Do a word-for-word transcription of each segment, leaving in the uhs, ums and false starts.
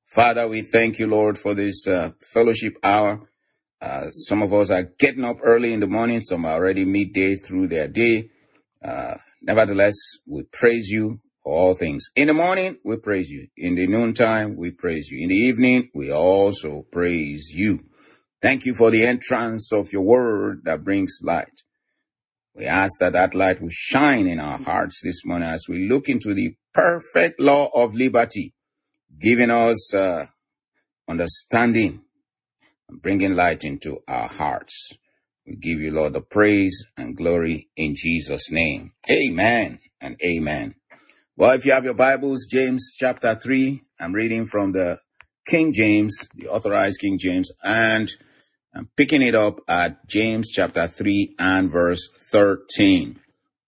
Father, we thank you, Lord, for this uh, fellowship hour. Uh, some of us are getting up early in the morning. Some are already midday through their day. Uh, nevertheless, we praise you for all things. In the morning, we praise you. In the noontime, we praise you. In the evening, we also praise you. Thank you for the entrance of your word that brings light. We ask that that light will shine in our hearts this morning as we look into the perfect law of liberty, giving us uh, understanding and bringing light into our hearts. We give you, Lord, the praise and glory in Jesus' name. Amen and amen. Well, if you have your Bibles, James chapter three, I'm reading from the King James, the authorized King James, and I'm picking it up at James chapter three and verse thirteen.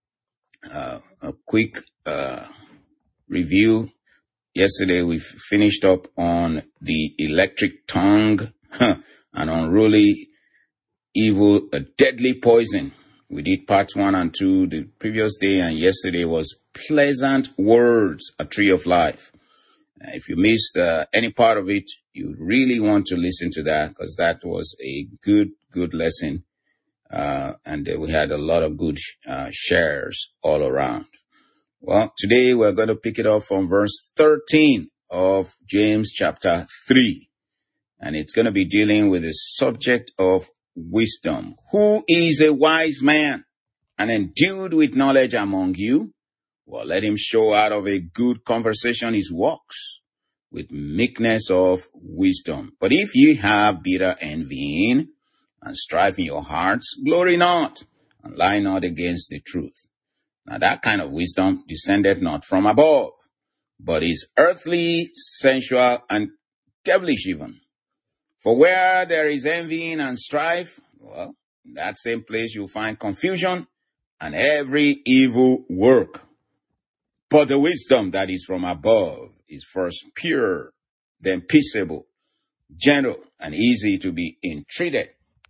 Uh, a quick uh, review. Yesterday we finished up on the electric tongue, an unruly evil, a deadly poison. We did parts one and two the previous day, and yesterday was pleasant words, a tree of life. Uh, if you missed uh, any part of it, you really want to listen to that, because that was a good, good lesson. Uh, and uh, we had a lot of good uh, shares all around. Well, today we're going to pick it up from verse thirteen of James chapter three. And it's going to be dealing with the subject of wisdom. Who is a wise man and endued with knowledge among you? Well, let him show out of a good conversation his works with meekness of wisdom. But if ye have bitter envying and strife in your hearts, glory not and lie not against the truth. Now that kind of wisdom descended not from above, but is earthly, sensual, and devilish even. For where there is envying and strife, well, in that same place you'll find confusion and every evil work. But the wisdom that is from above is first pure, then peaceable, gentle, and easy to be entreated,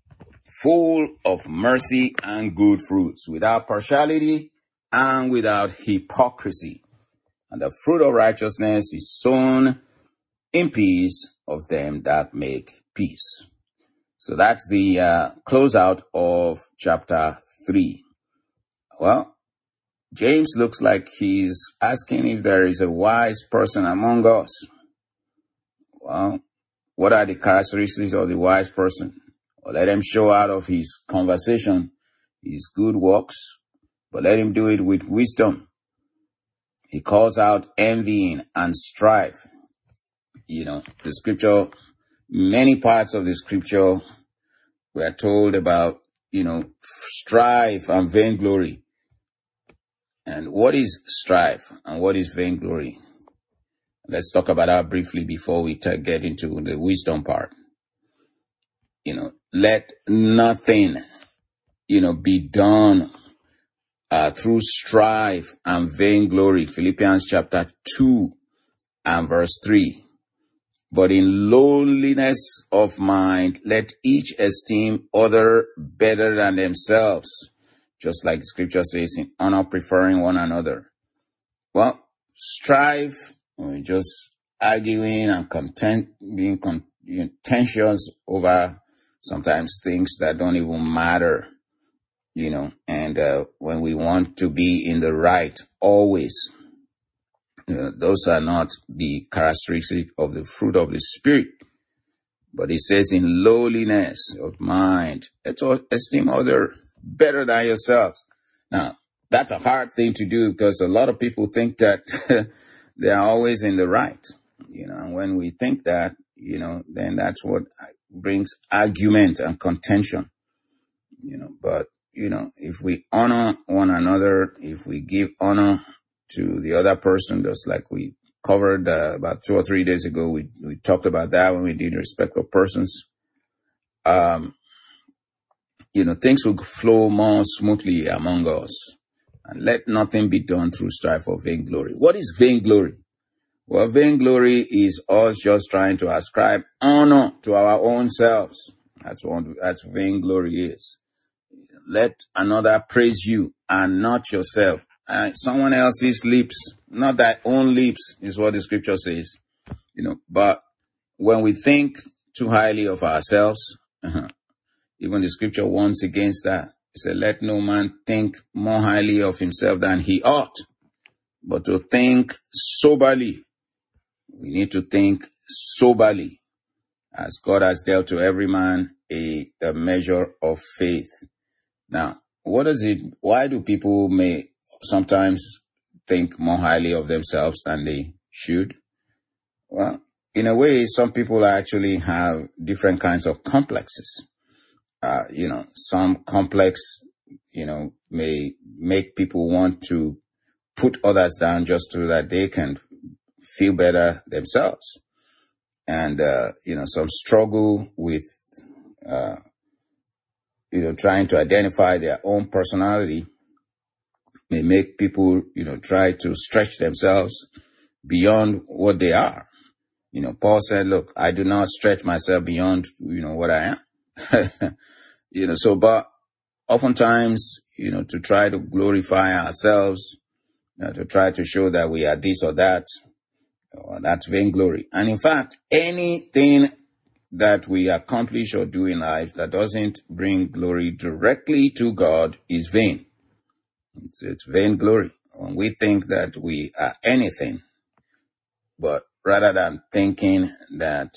full of mercy and good fruits, without partiality and without hypocrisy. And the fruit of righteousness is sown in peace of them that make peace. So that's the uh, closeout of chapter three. Well, James looks like he's asking if there is a wise person among us. Well, what are the characteristics of the wise person? Well, let him show out of his conversation his good works, but let him do it with wisdom. He calls out envying and strife. You know, the scripture, many parts of the scripture, we are told about, you know, strife and vainglory. And what is strife and what is vainglory? Let's talk about that briefly before we t- get into the wisdom part. You know, let nothing, you know, be done uh, through strife and vainglory. Philippians chapter two and verse three. But in lowliness of mind, let each esteem other better than themselves. Just like the scripture says, in honor preferring one another. Well, strife, just arguing and content, being contentious over sometimes things that don't even matter, you know, and uh, when we want to be in the right always. Uh, those are not the characteristic of the fruit of the Spirit. But it says in lowliness of mind, let's esteem other better than yourselves. Now, that's a hard thing to do because a lot of people think that they are always in the right. You know, and when we think that, you know, then that's what brings argument and contention. You know, but, you know, if we honor one another, if we give honor to the other person, just like we covered uh, about two or three days ago. We we talked about that when we did respect of persons. Um, you know, things will flow more smoothly among us. And let nothing be done through strife or vainglory. What is vainglory? Well, vainglory is us just trying to ascribe honor to our own selves. That's what that's vainglory is. Let another praise you and not yourself. Uh, someone else's lips, not thy own lips, is what the scripture says. You know, but when we think too highly of ourselves, uh-huh, even the scripture warns against that. It said, let no man think more highly of himself than he ought, but to think soberly. We need to think soberly, as God has dealt to every man a, a measure of faith. Now, what is it? Why do people may sometimes think more highly of themselves than they should? Well, in a way, some people actually have different kinds of complexes. Uh, you know, some complex, you know, may make people want to put others down just so that they can feel better themselves. And, uh, you know, some struggle with, uh, you know, trying to identify their own personality may make people, you know, try to stretch themselves beyond what they are. You know, Paul said, look, I do not stretch myself beyond, you know, what I am. You know, so, but oftentimes, you know, to try to glorify ourselves, you know, to try to show that we are this or that, well, that's vainglory. And in fact, anything that we accomplish or do in life that doesn't bring glory directly to God is vain. It's, it's vainglory. When we think that we are anything, but rather than thinking that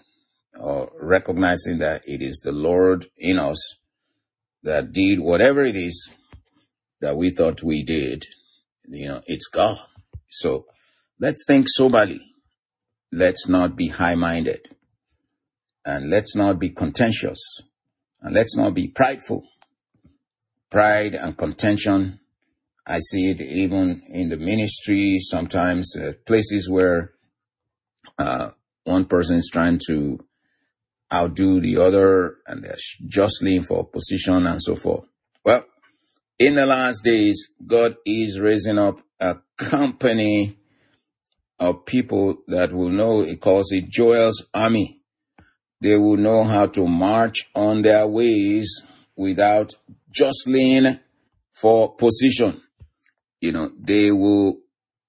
or recognizing that it is the Lord in us that did whatever it is that we thought we did, you know, it's God. So let's think soberly. Let's not be high-minded. And let's not be contentious. And let's not be prideful. Pride and contention, I see it even in the ministry, sometimes uh, places where uh, one person is trying to outdo the other and they're jostling for position and so forth. Well, in the last days, God is raising up a company of people that will know, he calls it Joel's army. They will know how to march on their ways without jostling for position. You know, they will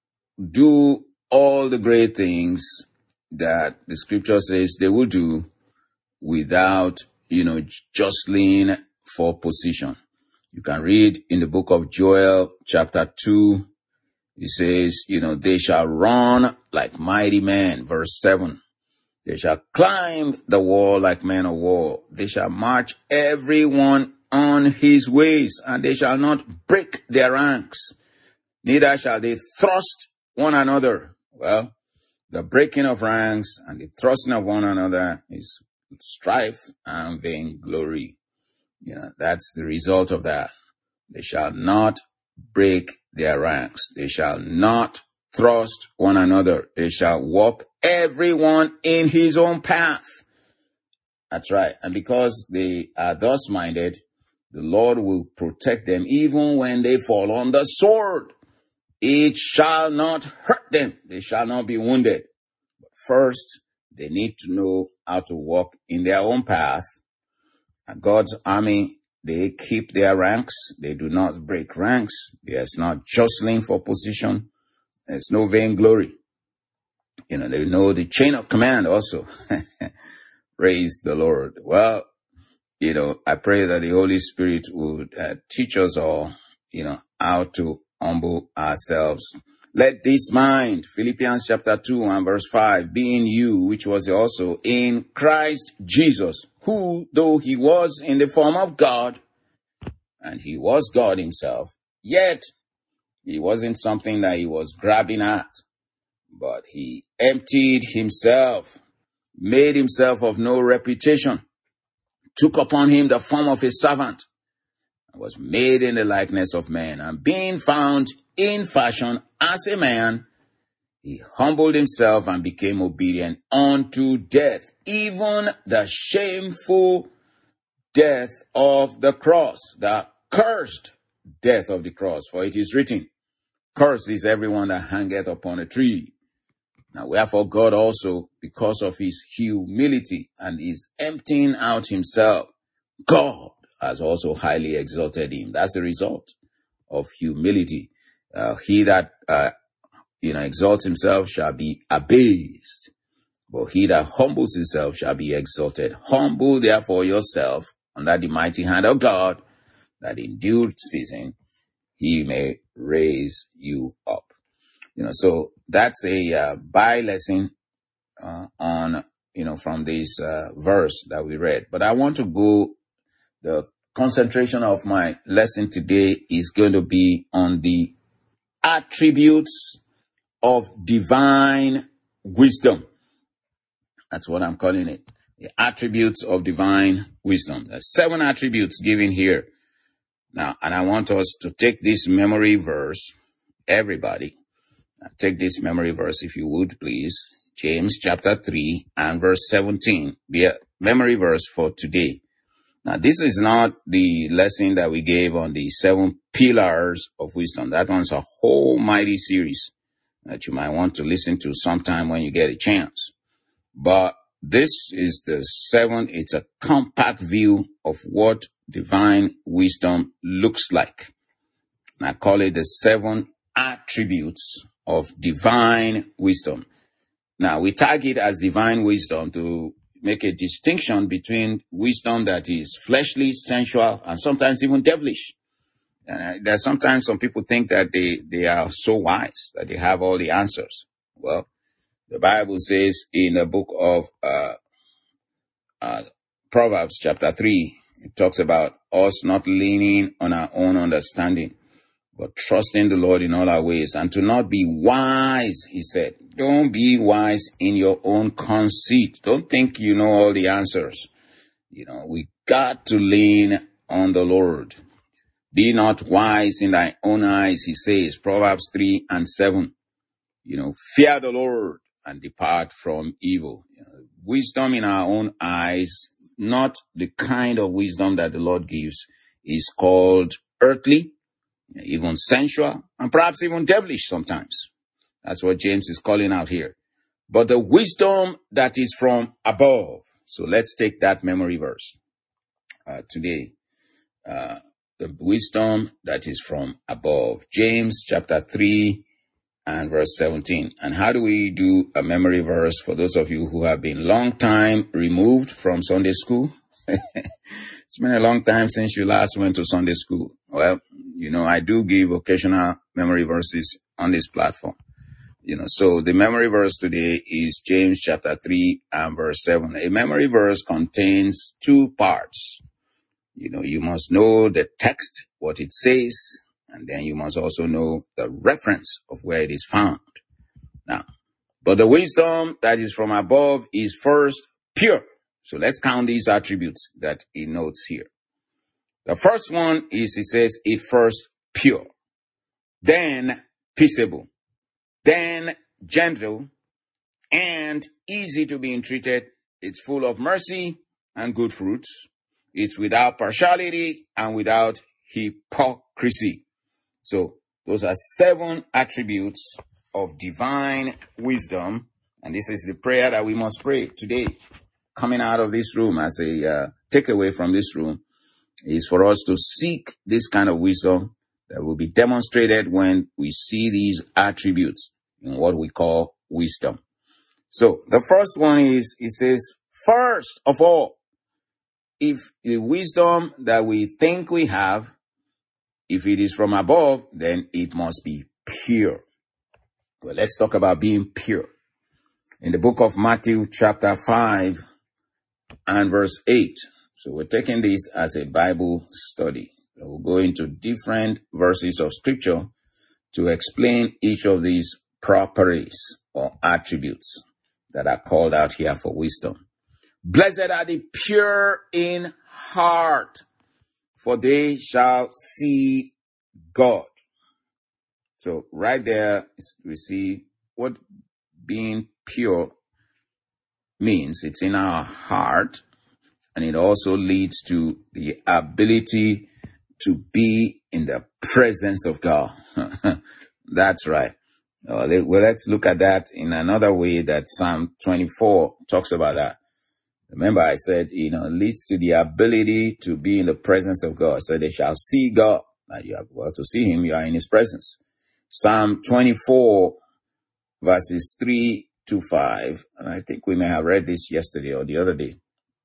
do all the great things that the scripture says they will do without, you know, jostling for position. You can read in the book of Joel, chapter two, it says, you know, they shall run like mighty men, verse seven. They shall climb the wall like men of war. They shall march everyone on his ways, and they shall not break their ranks. Neither shall they thrust one another. Well, the breaking of ranks and the thrusting of one another is strife and vainglory. You know, that's the result of that. They shall not break their ranks. They shall not thrust one another. They shall walk everyone in his own path. That's right. And because they are thus minded, the Lord will protect them even when they fall on the sword. It shall not hurt them. They shall not be wounded. But first, they need to know how to walk in their own path. And God's army, they keep their ranks. They do not break ranks. There's not jostling for position. There's no vainglory. You know, they know the chain of command also. Praise the Lord. Well, you know, I pray that the Holy Spirit would uh, teach us all, you know, how to humble ourselves. Let this mind, Philippians chapter two and verse five, be in you, which was also in Christ Jesus, who, though he was in the form of God, and he was God himself, yet he wasn't something that he was grabbing at, but he emptied himself, made himself of no reputation, took upon him the form of a servant, and was made in the likeness of man, and being found in fashion as a man, he humbled himself and became obedient unto death, even the shameful death of the cross, the cursed death of the cross. For it is written, cursed is everyone that hangeth upon a tree. Now wherefore God also, because of his humility and his emptying out himself, God has also highly exalted him. That's the result of humility. Uh, he that, uh, you know, exalts himself shall be abased. But he that humbles himself shall be exalted. Humble therefore yourself under the mighty hand of God, that in due season he may raise you up. You know, so that's a uh, by lesson uh, on, you know, from this uh, verse that we read. But I want to go, the concentration of my lesson today is going to be on the attributes of divine wisdom. That's what I'm calling it. The attributes of divine wisdom. There's seven attributes given here. Now, and I want us to take this memory verse, everybody, take this memory verse if you would, please. James chapter three and verse seventeen. Be a memory verse for today. Now, this is not the lesson that we gave on the seven pillars of wisdom. That one's a whole mighty series that you might want to listen to sometime when you get a chance. But this is the seven, it's a compact view of what divine wisdom looks like. And I call it the seven attributes of divine wisdom. Now, we tag it as divine wisdom to make a distinction between wisdom that is fleshly, sensual, and sometimes even devilish. And there's sometimes some people think that they, they are so wise, that they have all the answers. Well, the Bible says in the book of uh, uh, Proverbs chapter three, it talks about us not leaning on our own understanding, but trusting the Lord in all our ways, and to not be wise, he said. Don't be wise in your own conceit. Don't think you know all the answers. You know, we got to lean on the Lord. Be not wise in thy own eyes, he says, Proverbs three and seven. You know, fear the Lord and depart from evil. You know, wisdom in our own eyes, not the kind of wisdom that the Lord gives, is called earthly, even sensual, and perhaps even devilish sometimes. That's what James is calling out here. But the wisdom that is from above. So let's take that memory verse uh, today. Uh, the wisdom that is from above. James chapter three and verse seventeen. And how do we do a memory verse for those of you who have been long time removed from Sunday school? It's been a long time since you last went to Sunday school. Well, you know, I do give occasional memory verses on this platform. You know, so the memory verse today is James chapter three and verse seven. A memory verse contains two parts. You know, you must know the text, what it says, and then you must also know the reference of where it is found. Now, but the wisdom that is from above is first pure. So let's count these attributes that he notes here. The first one is, it says, it first pure, then peaceable, then gentle, and easy to be entreated. It's full of mercy and good fruits. It's without partiality and without hypocrisy. So those are seven attributes of divine wisdom. And this is the prayer that we must pray today. Coming out of this room as a uh, takeaway from this room is for us to seek this kind of wisdom that will be demonstrated when we see these attributes in what we call wisdom. So the first one is, it says, first of all, if the wisdom that we think we have, if it is from above, then it must be pure. Well, let's talk about being pure. In the book of Matthew chapter five and verse eight. So we're taking this as a Bible study. We'll go into different verses of scripture to explain each of these properties or attributes that are called out here for wisdom. Blessed are the pure in heart, for they shall see God. So right there, we see what being pure means. It's in our heart, and it also leads to the ability to be in the presence of God. That's right. Uh, well, let's look at that in another way that Psalm twenty-four talks about that. Remember, I said, you know, it leads to the ability to be in the presence of God. So they shall see God. Now you have, well, to see him, you are in his presence. Psalm twenty-four, verses three two five, and I think we may have read this yesterday or the other day.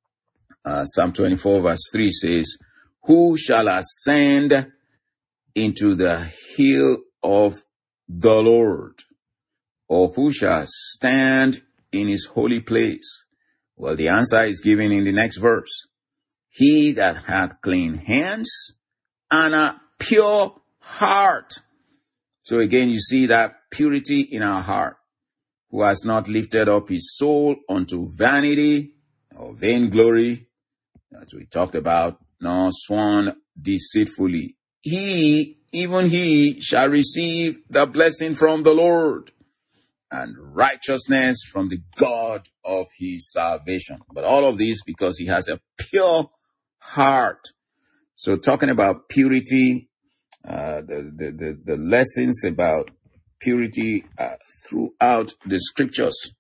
Uh, Psalm twenty-four verse three says, who shall ascend into the hill of the Lord? Or who shall stand in his holy place? Well, the answer is given in the next verse. He that hath clean hands and a pure heart. So again, you see that purity in our heart. Who has not lifted up his soul unto vanity or vainglory, as we talked about, nor sworn deceitfully. He, even he, shall receive the blessing from the Lord, and righteousness from the God of his salvation. But all of this because he has a pure heart. So talking about purity, uh, the, the, the, the lessons about purity uh, throughout the scriptures.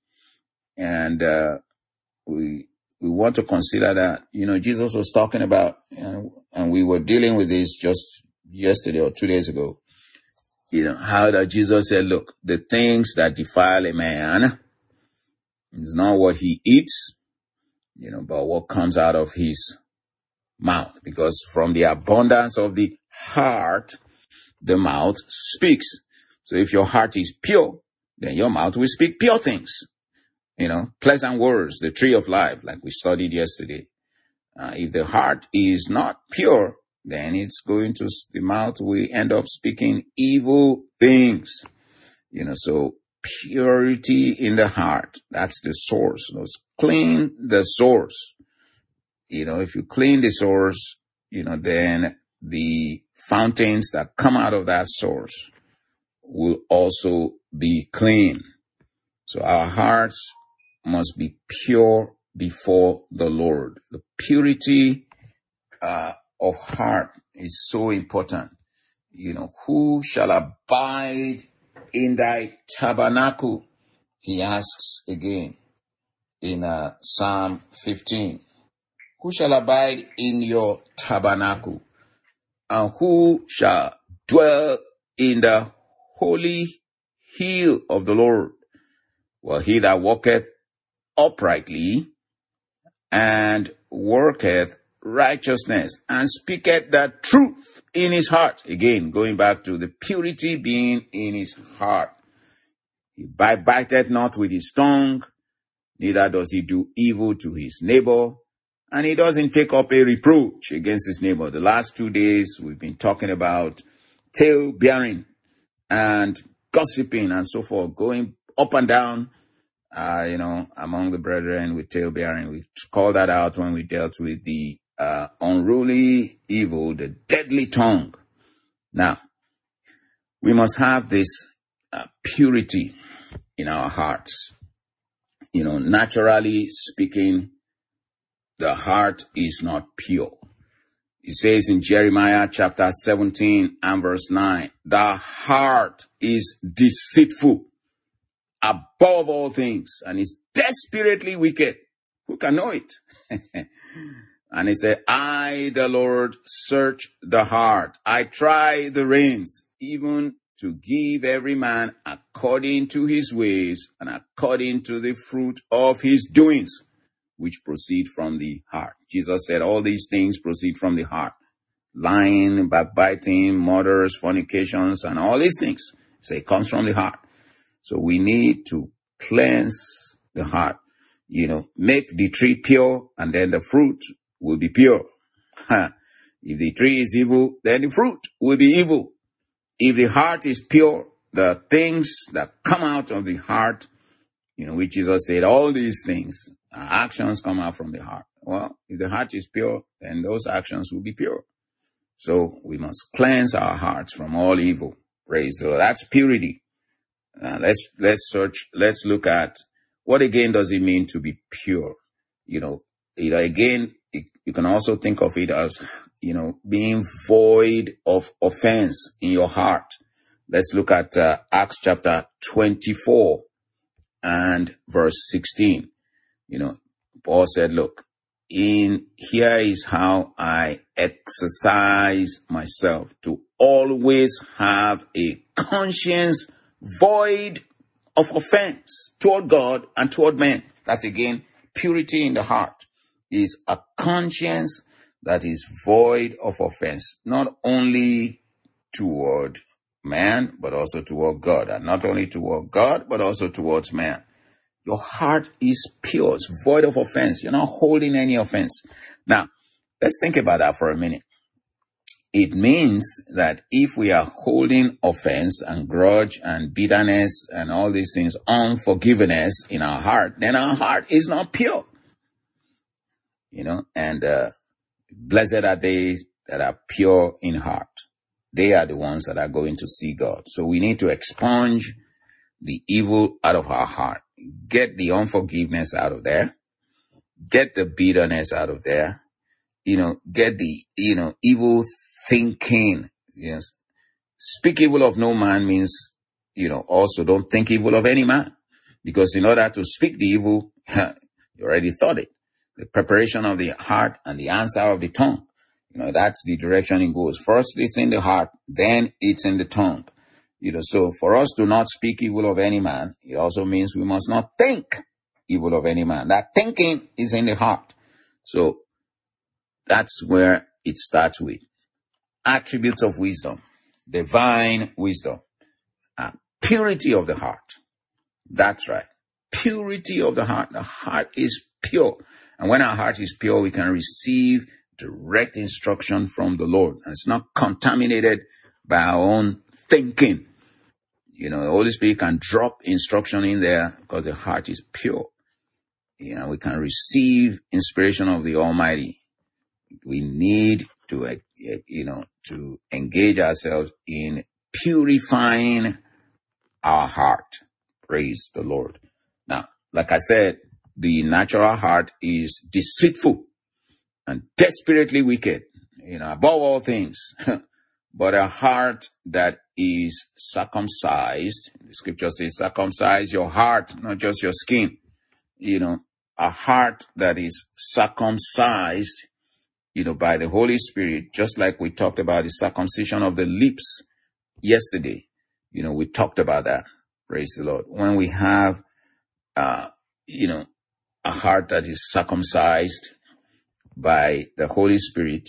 And uh, we we want to consider that, you know, Jesus was talking about, and, and we were dealing with this just yesterday or two days ago. You know, how that Jesus said, look, the things that defile a man is not what he eats, you know, but what comes out of his mouth. Because from the abundance of the heart, the mouth speaks. So if your heart is pure, then your mouth will speak pure things. You know, pleasant words, the tree of life, like we studied yesterday. Uh, if the heart is not pure, then it's going to, the mouth will end up speaking evil things. You know, so purity in the heart, that's the source. Let's clean the source. You know, if you clean the source, you know, then the fountains that come out of that source will also be clean. So our hearts must be pure before the Lord. The purity uh, of heart is so important. You know, who shall abide in thy tabernacle? He asks again in uh, Psalm fifteen. Who shall abide in your tabernacle? And who shall dwell in the holy hill of the Lord? Well, he that walketh uprightly and worketh righteousness and speaketh the truth in his heart. Again, going back to the purity being in his heart. He biteth not with his tongue, neither does he do evil to his neighbor, and he doesn't take up a reproach against his neighbor. The last two days we've been talking about tale bearing and gossiping and so forth, going up and down, uh, you know, among the brethren with tale bearing. We called that out when we dealt with the uh, unruly evil, the deadly tongue. Now, we must have this uh, purity in our hearts. You know, naturally speaking, the heart is not pure. It says in Jeremiah chapter seventeen and verse nine, the heart is deceitful above all things and is desperately wicked. Who can know it? And he said, I, the Lord, search the heart. I try the reins, even to give every man according to his ways and according to the fruit of his doings, which proceed from the heart. Jesus said all these things proceed from the heart. Lying, backbiting, murders, fornications, and all these things. So it comes from the heart. So we need to cleanse the heart. You know, make the tree pure, and then the fruit will be pure. If the tree is evil, then the fruit will be evil. If the heart is pure, the things that come out of the heart, you know, which Jesus said, all these things, uh, actions come out from the heart. Well, if the heart is pure, then those actions will be pure. So we must cleanse our hearts from all evil. Praise the Lord. That's purity. Uh, let's, let's search, let's look at what again does it mean to be pure? You know, it, again, it, you can also think of it as, you know, being void of offense in your heart. Let's look at uh, Acts chapter twenty-four and verse sixteen. You know, Paul said, look, in here is how I exercise myself to always have a conscience void of offense toward God and toward men. That's again, purity in the heart is a conscience that is void of offense, not only toward man, but also toward God. And not only toward God, but also towards man. Your heart is pure, it's void of offense. You're not holding any offense. Now, let's think about that for a minute. It means that if we are holding offense and grudge and bitterness and all these things, unforgiveness in our heart, then our heart is not pure. You know, and uh, blessed are they that are pure in heart. They are the ones that are going to see God. So we need to expunge the evil out of our heart. Get the unforgiveness out of there. Get the bitterness out of there. You know, get the, you know, evil thinking. Yes. Speak evil of no man means, you know, also don't think evil of any man. Because in order to speak the evil, you already thought it. The preparation of the heart and the answer of the tongue. You know, that's the direction it goes. First, it's in the heart, then it's in the tongue. You know, so for us to not speak evil of any man, it also means we must not think evil of any man. That thinking is in the heart. So that's where it starts with. Attributes of wisdom, divine wisdom, uh, purity of the heart. That's right. Purity of the heart. The heart is pure. And when our heart is pure, we can receive direct instruction from the Lord. And it's not contaminated by our own thinking. You know, the Holy Spirit can drop instruction in there because the heart is pure. You know, we can receive inspiration of the Almighty. We need to, you know, to engage ourselves in purifying our heart. Praise the Lord. Now, like I said, the natural heart is deceitful and desperately wicked, you know, above all things. But a heart that is circumcised, the scripture says, circumcise your heart, not just your skin. You know, a heart that is circumcised, you know, by the Holy Spirit, just like we talked about the circumcision of the lips yesterday. You know, we talked about that. Praise the Lord. When we have, uh, you know, a heart that is circumcised by the Holy Spirit,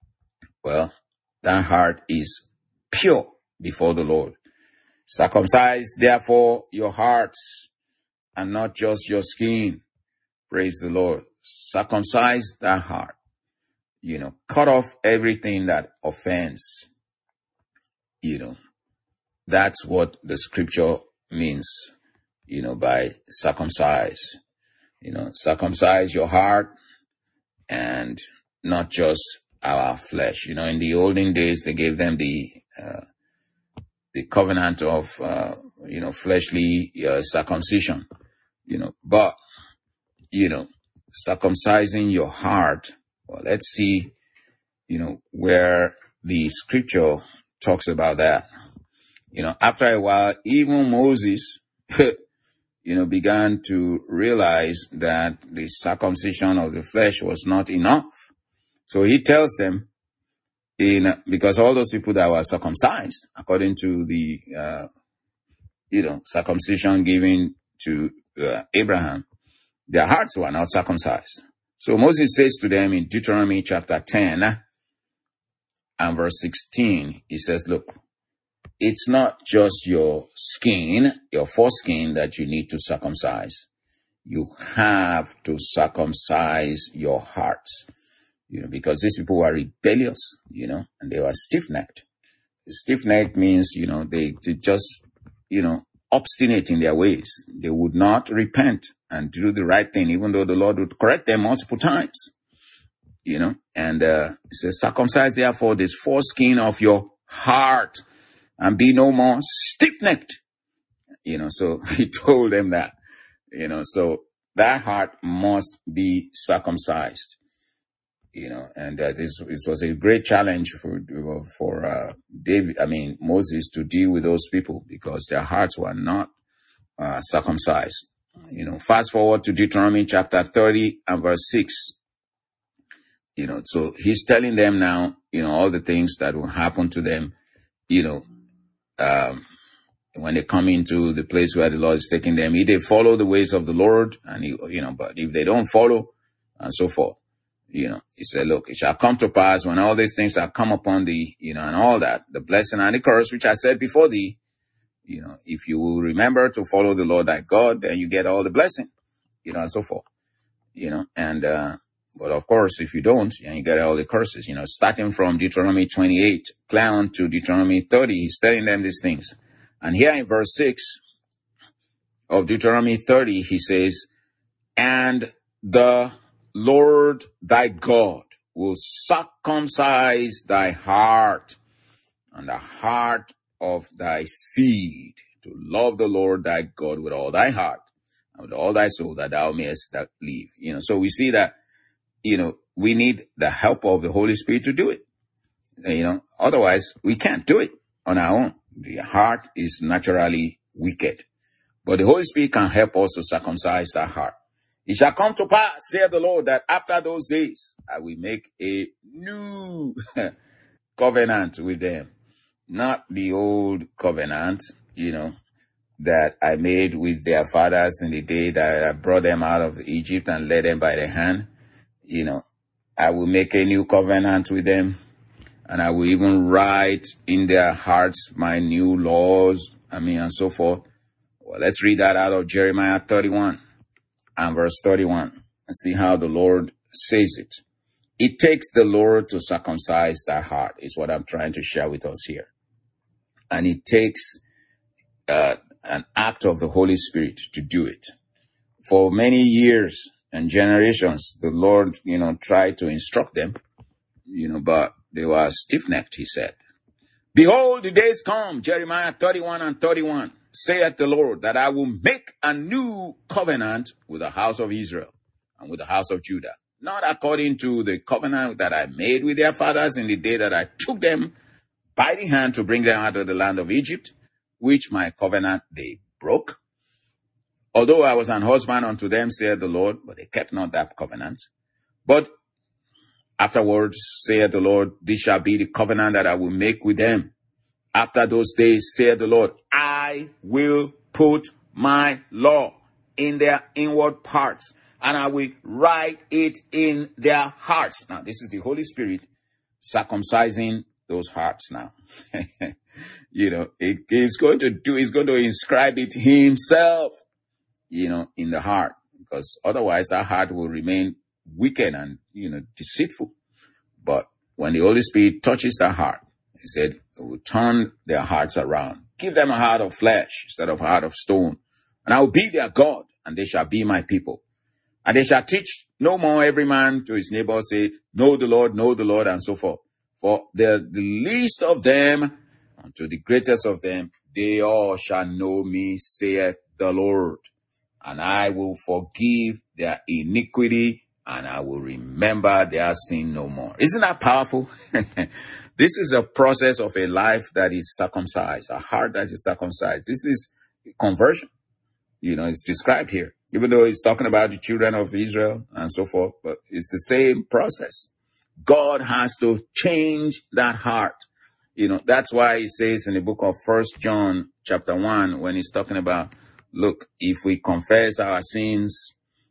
well, that heart is pure before the Lord. Circumcise, therefore, your hearts and not just your skin. Praise the Lord. Circumcise that heart. You know, cut off everything that offends. You know, that's what the scripture means, you know, by circumcise. You know, circumcise your heart and not just our flesh. You know, in the olden days, they gave them the, uh, the covenant of, uh, you know, fleshly uh, circumcision, you know, but, you know, circumcising your heart. Well, let's see, you know, where the scripture talks about that. You know, after a while, even Moses, you know, began to realize that the circumcision of the flesh was not enough. So he tells them, in because all those people that were circumcised, according to the, uh, you know, circumcision given to uh, Abraham, their hearts were not circumcised. So Moses says to them in Deuteronomy chapter ten and verse sixteen, he says, look, it's not just your skin, your foreskin that you need to circumcise. You have to circumcise your hearts, you know, because these people were rebellious, you know, and they were stiff-necked. Stiff-necked means, you know, they, they just, you know, obstinate in their ways. They would not repent and do the right thing, even though the Lord would correct them multiple times, you know, and uh, it says, circumcise therefore this foreskin of your heart and be no more stiff-necked, you know, so he told them that, you know, so that heart must be circumcised, you know, and uh, this, this was a great challenge for, for uh, David, I mean, Moses to deal with those people because their hearts were not uh, circumcised. You know, fast forward to Deuteronomy chapter thirty and verse six. You know, so he's telling them now, you know, all the things that will happen to them, you know, um, when they come into the place where the Lord is taking them, if they follow the ways of the Lord, and he, you know, but if they don't follow, and so forth, you know, he said, look, it shall come to pass when all these things are come upon thee, you know, and all that, the blessing and the curse, which I said before thee, you know, if you will remember to follow the Lord thy God, then you get all the blessing, you know, and so forth, you know, and, uh, but of course, if you don't, then you get all the curses, you know, starting from Deuteronomy twenty-eight, clear on to Deuteronomy thirty, he's telling them these things. And here in verse six of Deuteronomy thirty, he says, and the Lord thy God will circumcise thy heart and the heart of thy seed to love the Lord thy God with all thy heart and with all thy soul, that thou mayest live. You know, so we see that, you know, we need the help of the Holy Spirit to do it. You know, otherwise we can't do it on our own. The heart is naturally wicked, but the Holy Spirit can help us to circumcise that heart. It shall come to pass, saith the Lord, that after those days I will make a new covenant with them. Not the old covenant, you know, that I made with their fathers in the day that I brought them out of Egypt and led them by the hand. You know, I will make a new covenant with them, and I will even write in their hearts my new laws, I mean, and so forth. Well, let's read that out of Jeremiah thirty-one and verse thirty-one and see how the Lord says it. It takes the Lord to circumcise that heart, is what I'm trying to share with us here. And it takes uh, an act of the Holy Spirit to do it. For many years and generations, the Lord, you know, tried to instruct them, you know, but they were stiff-necked, he said. Behold, the days come, Jeremiah thirty-one and thirty-one, saith the Lord, that I will make a new covenant with the house of Israel and with the house of Judah, not according to the covenant that I made with their fathers in the day that I took them by the hand to bring them out of the land of Egypt, which my covenant they broke. Although I was an husband unto them, saith the Lord, but they kept not that covenant. But afterwards, saith the Lord, this shall be the covenant that I will make with them. After those days, saith the Lord, I will put my law in their inward parts, and I will write it in their hearts. Now, this is the Holy Spirit circumcising those hearts now. You know, it, it's going to do, he's going to inscribe it himself, you know, in the heart, because otherwise our heart will remain wicked and, you know, deceitful. But when the Holy Spirit touches their heart, he said, it will turn their hearts around. Give them a heart of flesh instead of a heart of stone. And I will be their God, and they shall be my people. And they shall teach no more every man to his neighbor, say, know the Lord, know the Lord, and so forth. For the, the least of them unto the greatest of them, they all shall know me, saith the Lord. And I will forgive their iniquity, and I will remember their sin no more. Isn't that powerful? This is a process of a life that is circumcised, a heart that is circumcised. This is conversion. You know, it's described here, even though it's talking about the children of Israel and so forth, but it's the same process. God has to change that heart. You know, that's why he says in the book of First John chapter one, when he's talking about, look, if we confess our sins,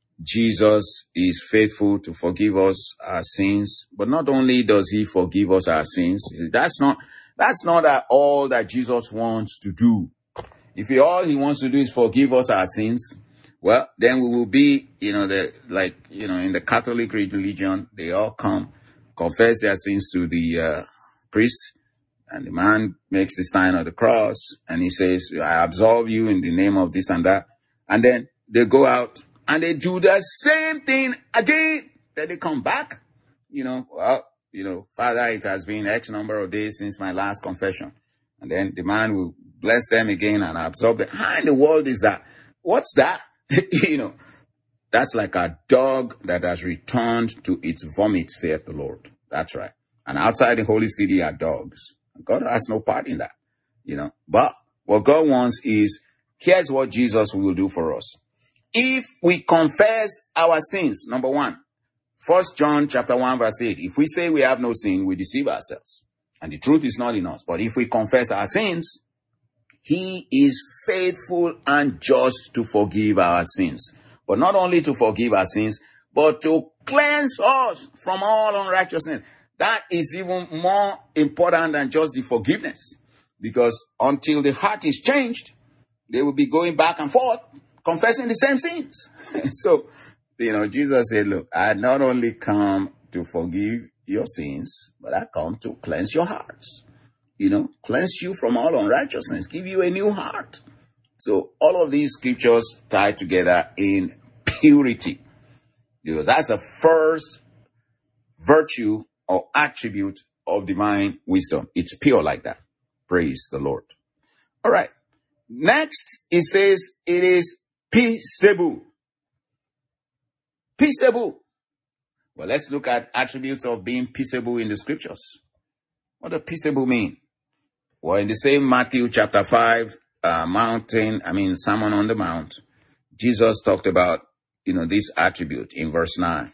Jesus is faithful to forgive us our sins. But not only does he forgive us our sins, that's not, that's not at all that Jesus wants to do. If he, all he wants to do is forgive us our sins, well, then we will be, you know, the, like, you know, in the Catholic religion, they all come, confess their sins to the uh, priest, and the man makes the sign of the cross, and he says, I absolve you in the name of this and that. And then they go out and they do the same thing again. Then they come back, you know, well, you know, Father, it has been X number of days since my last confession. And then the man will bless them again and absolve them. How in the world is that? What's that? You know, that's like a dog that has returned to its vomit, saith the Lord. That's right. And outside the holy city are dogs. God has no part in that, you know. But what God wants is, here's what Jesus will do for us. If we confess our sins, number one, First John chapter one, verse eight, if we say we have no sin, we deceive ourselves, and the truth is not in us. But if we confess our sins, He is faithful and just to forgive our sins. But not only to forgive our sins, but to cleanse us from all unrighteousness. That is even more important than just the forgiveness. Because until the heart is changed, they will be going back and forth, confessing the same sins. So, you know, Jesus said, look, I not only come to forgive your sins, but I come to cleanse your hearts. You know, cleanse you from all unrighteousness, give you a new heart. So all of these scriptures tie together in purity. You know, that's the first virtue or attribute of divine wisdom. It's pure like that. Praise the Lord. All right. Next, it says it is peaceable. Peaceable. Well, let's look at attributes of being peaceable in the scriptures. What does peaceable mean? Well, in the same Matthew chapter five, uh, mountain, I mean, Sermon on the Mount, Jesus talked about, you know, this attribute in verse nine.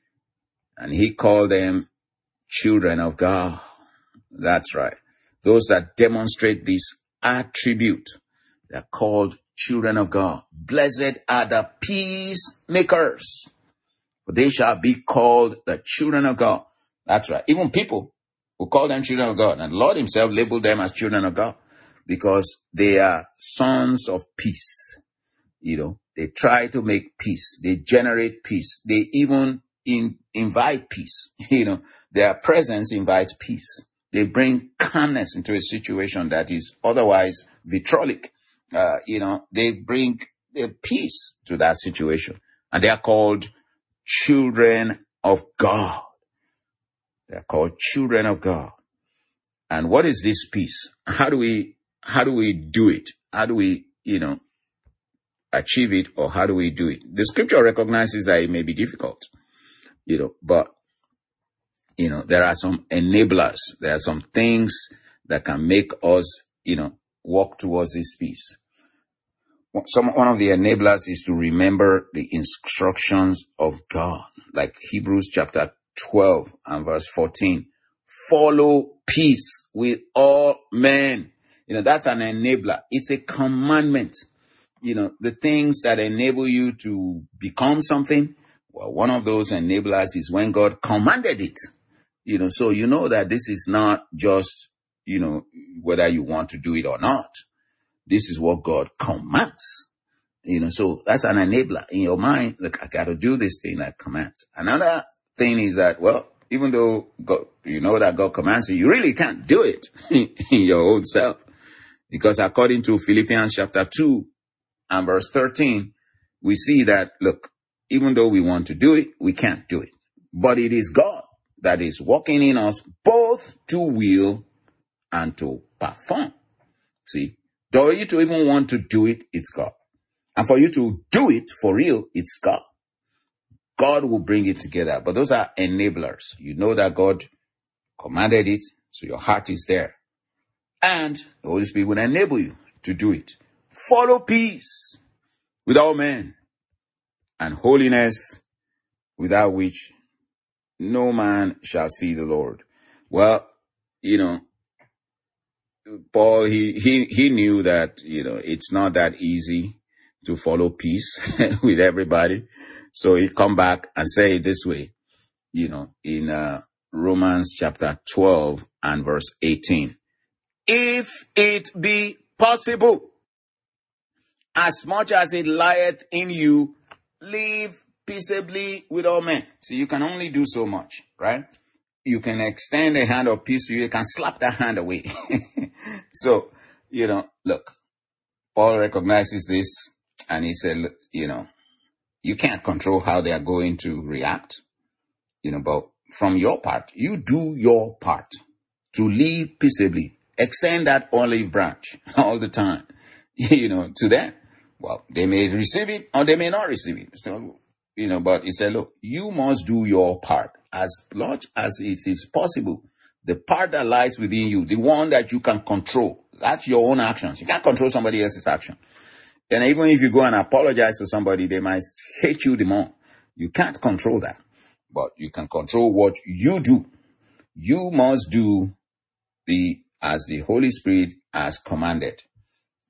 And he called them children of God. That's right. Those that demonstrate this attribute, they're called children of God. Blessed are the peacemakers, for they shall be called the children of God. That's right. Even people who call them children of God. And the Lord himself labeled them as children of God because they are sons of peace. You know, they try to make peace. They generate peace. They even in, invite peace. You know, their presence invites peace. They bring calmness into a situation that is otherwise vitriolic. Uh, you know, they bring uh, peace to that situation. And they are called children of God. They are called children of God. And what is this peace? How do we, how do we do it? How do we, you know, achieve it, or how do we do it? The scripture recognizes that it may be difficult, you know, but, you know, there are some enablers. There are some things that can make us, you know, walk towards this peace. Some, one of the enablers is to remember the instructions of God, like Hebrews chapter twelve and verse fourteen. Follow peace with all men. You know, that's an enabler. It's a commandment. You know, the things that enable you to become something, well, one of those enablers is when God commanded it. You know, so you know that this is not just, you know, whether you want to do it or not. This is what God commands. You know, so that's an enabler in your mind. Look, I got to do this thing I command. Another thing is that, well, even though God, you know that God commands you, you really can't do it in your own self. Because according to Philippians chapter two and verse thirteen, we see that, look, even though we want to do it, we can't do it. But it is God that is working in us both to will and to perform. See, for you to even want to do it, it's God. And for you to do it for real, it's God. God will bring it together. But those are enablers. You know that God commanded it, so your heart is there. And the Holy Spirit will enable you to do it. Follow peace with all men and holiness, without which no man shall see the Lord. Well, you know, Paul, he, he, he knew that, you know, it's not that easy to follow peace with everybody. So he come back and say it this way, you know, in uh, Romans chapter twelve and verse eighteen. If it be possible, as much as it lieth in you, live peaceably with all men. So you can only do so much, right? You can extend a hand of peace to you. You can slap that hand away. So, you know, look, Paul recognizes this and he said, look, you know, you can't control how they are going to react, you know, but from your part, you do your part to live peaceably. Extend that olive branch all the time, you know, to them. Well, they may receive it or they may not receive it. So, you know, but he said, look, you must do your part as much as it is possible. The part that lies within you, the one that you can control, that's your own actions. You can't control somebody else's action. And even if you go and apologize to somebody, they might hate you the more. You can't control that, but you can control what you do. You must do the as the Holy Spirit has commanded.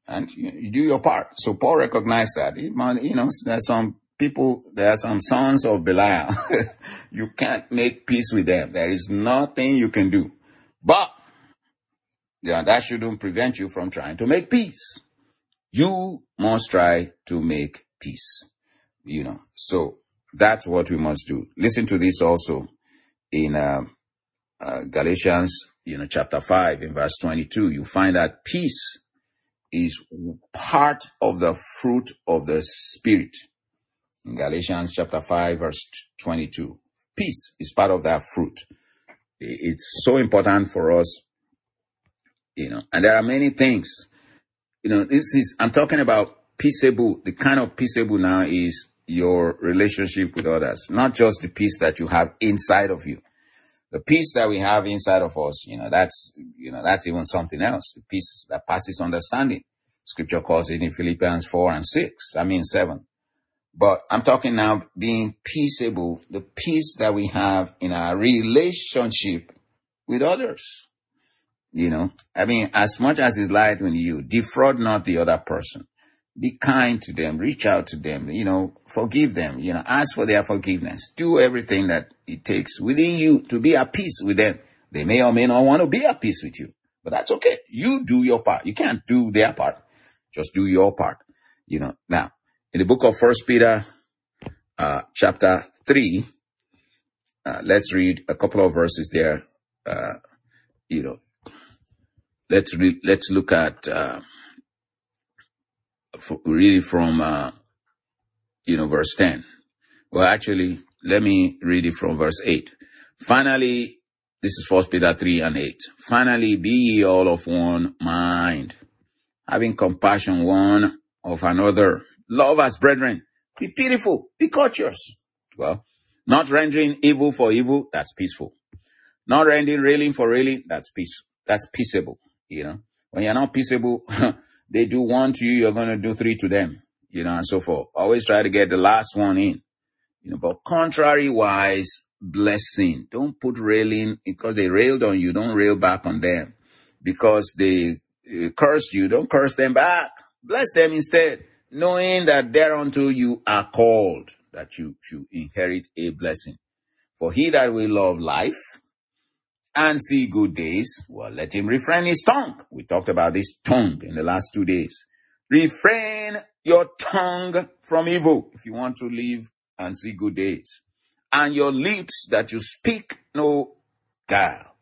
and you, you do your part. So Paul recognized that. You know, there's some people, there are some sons of Belial. You can't make peace with them. There is nothing you can do. But yeah, that shouldn't prevent you from trying to make peace. You must try to make peace. You know, so that's what we must do. Listen to this also in uh, uh, Galatians, you know, chapter five, in verse twenty-two. You find that peace is part of the fruit of the Spirit. In Galatians chapter five, verse twenty-two. Peace is part of that fruit. It's so important for us, you know, and there are many things. You know, this is, I'm talking about peaceable. The kind of peaceable now is your relationship with others, not just the peace that you have inside of you. The peace that we have inside of us, you know, that's, you know, that's even something else. The peace that passes understanding. Scripture calls it in Philippians four and six. I mean seven. But I'm talking now being peaceable, the peace that we have in our relationship with others. You know, I mean, as much as is light in you, defraud not the other person. Be kind to them, reach out to them, you know, forgive them, you know, ask for their forgiveness. Do everything that it takes within you to be at peace with them. They may or may not want to be at peace with you, but that's okay. You do your part. You can't do their part. Just do your part, you know. Now, in the book of First Peter, uh, chapter three, uh, let's read a couple of verses there, uh, you know. Let's read, let's look at, uh, really from, uh, you know, verse ten. Well, actually, let me read it from verse eight. Finally, this is First Peter three and eight. Finally, be ye all of one mind, having compassion one of another. Love as brethren. Be pitiful. Be courteous. Well, not rendering evil for evil. That's peaceful. Not rendering railing for railing. That's peace. That's peaceable. You know, when you're not peaceable, they do one to you, you're going to do three to them, you know, and so forth. Always try to get the last one in, you know, but contrary-wise, blessing. Don't put railing because they railed on you. Don't rail back on them because they uh, cursed you. Don't curse them back. Bless them instead, knowing that thereunto you are called, that you should inherit a blessing. For he that will love life and see good days, well, let him refrain his tongue. We talked about this tongue in the last two days. Refrain your tongue from evil if you want to live and see good days. And your lips that you speak no guile.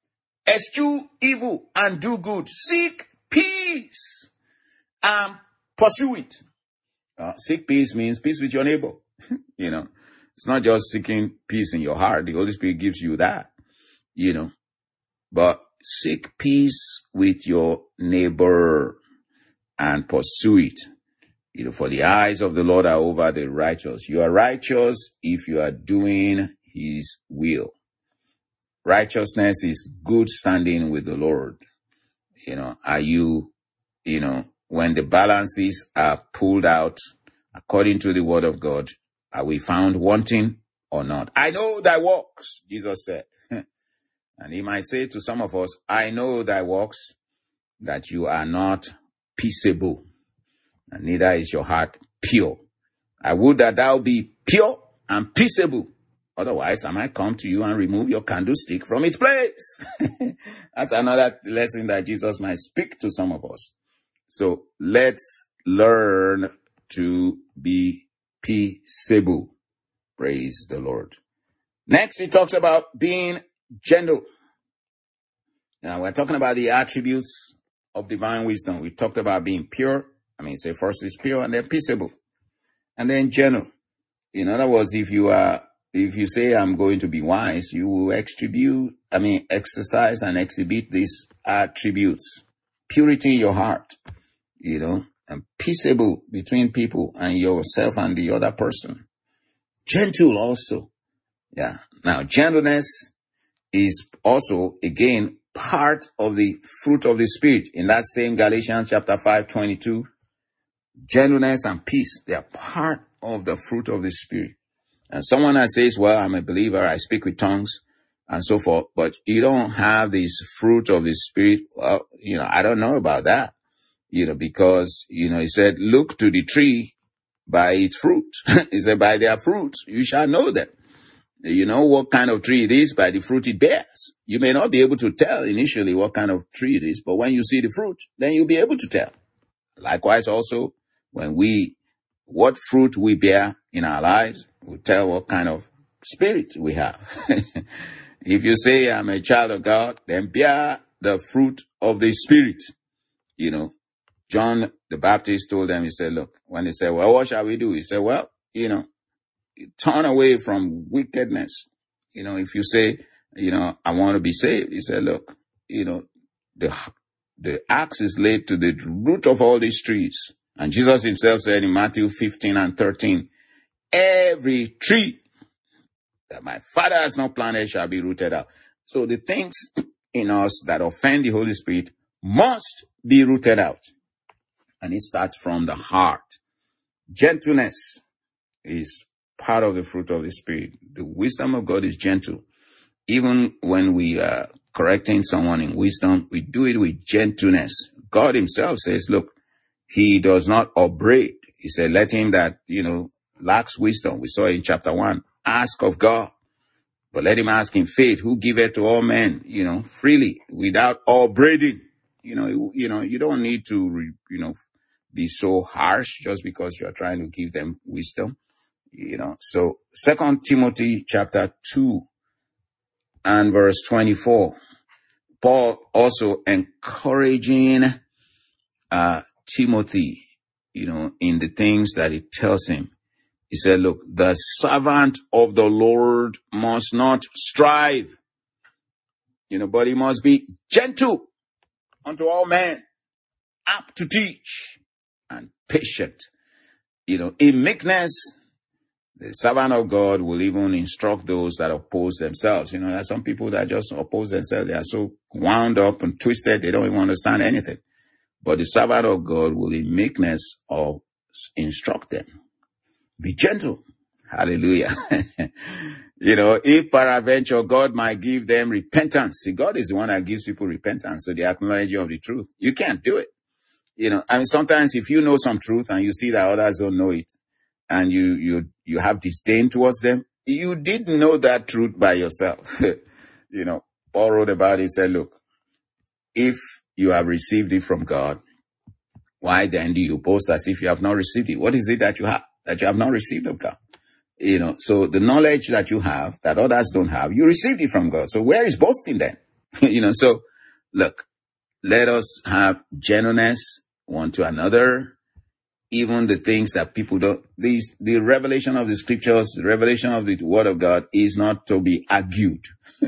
Eschew evil and do good. Seek peace and pursue it. Uh, seek peace means peace with your neighbor. You know, it's not just seeking peace in your heart. The Holy Spirit gives you that. You know, but seek peace with your neighbor and pursue it. You know, for the eyes of the Lord are over the righteous. You are righteous if you are doing his will. Righteousness is good standing with the Lord. You know, are you, you know, when the balances are pulled out according to the word of God, are we found wanting or not? I know thy works, Jesus said. And he might say to some of us, I know thy works, that you are not peaceable, and neither is your heart pure. I would that thou be pure and peaceable. Otherwise, I might come to you and remove your candlestick from its place. That's another lesson that Jesus might speak to some of us. So let's learn to be peaceable. Praise the Lord. Next, he talks about being gentle. Now, we're talking about the attributes of divine wisdom. We talked about being pure. I mean, say first is pure and then peaceable. And then gentle. In other words, if you are, if you say I'm going to be wise, you will attribute, I mean, exercise and exhibit these attributes. Purity in your heart, you know, and peaceable between people and yourself and the other person. Gentle also. Yeah. Now, gentleness is also, again, part of the fruit of the Spirit. In that same Galatians chapter five, twenty-two, gentleness and peace, they are part of the fruit of the Spirit. And someone that says, well, I'm a believer, I speak with tongues and so forth, but you don't have this fruit of the Spirit, well, you know, I don't know about that. you know, because, you know, he said, look to the tree by its fruit. He said, by their fruit, you shall know them. You know what kind of tree it is by the fruit it bears. You may not be able to tell initially what kind of tree it is, but when you see the fruit, then you'll be able to tell. Likewise also, when we, what fruit we bear in our lives will tell what kind of spirit we have. If you say I'm a child of God, then bear the fruit of the Spirit. You know, John the Baptist told them, he said, look, when they said, well, what shall we do? He said, well, you know, turn away from wickedness. You know, if you say, you know, I want to be saved, he said, look, you know, the, the axe is laid to the root of all these trees. And Jesus himself said in Matthew fifteen and thirteen, every tree that my Father has not planted shall be rooted out. So the things in us that offend the Holy Spirit must be rooted out. And it starts from the heart. Gentleness is part of the fruit of the Spirit. The wisdom of God is gentle. Even when we are correcting someone in wisdom, we do it with gentleness. God himself says, look, he does not upbraid. He said, let him that, you know, lacks wisdom. We saw in chapter one, ask of God, but let him ask in faith, who giveth to all men, you know, freely, without upbraiding. You know, you know, you don't need to, you know, be so harsh just because you're trying to give them wisdom. You know, so Second Timothy chapter two and verse twenty-four, Paul also encouraging uh, Timothy, you know, in the things that he tells him. He said, look, the servant of the Lord must not strive, you know, but he must be gentle unto all men, apt to teach, and patient. You know, in meekness, the servant of God will even instruct those that oppose themselves. You know, there are some people that just oppose themselves. They are so wound up and twisted, they don't even understand anything. But the servant of God will in meekness or instruct them. Be gentle. Hallelujah. You know, if peradventure God might give them repentance. See, God is the one that gives people repentance. So the acknowledging of the truth. You can't do it. You know, I mean, sometimes if you know some truth and you see that others don't know it, and you, you, you have disdain towards them, you didn't know that truth by yourself. You know, Paul wrote about it, he said, look, if you have received it from God, why then do you boast as if you have not received it? What is it that you have, that you have not received of God? You know, so the knowledge that you have, that others don't have, you received it from God. So where is boasting then? You know, so look, let us have gentleness one to another. Even the things that people don't, these, the revelation of the scriptures, the revelation of the word of God is not to be argued.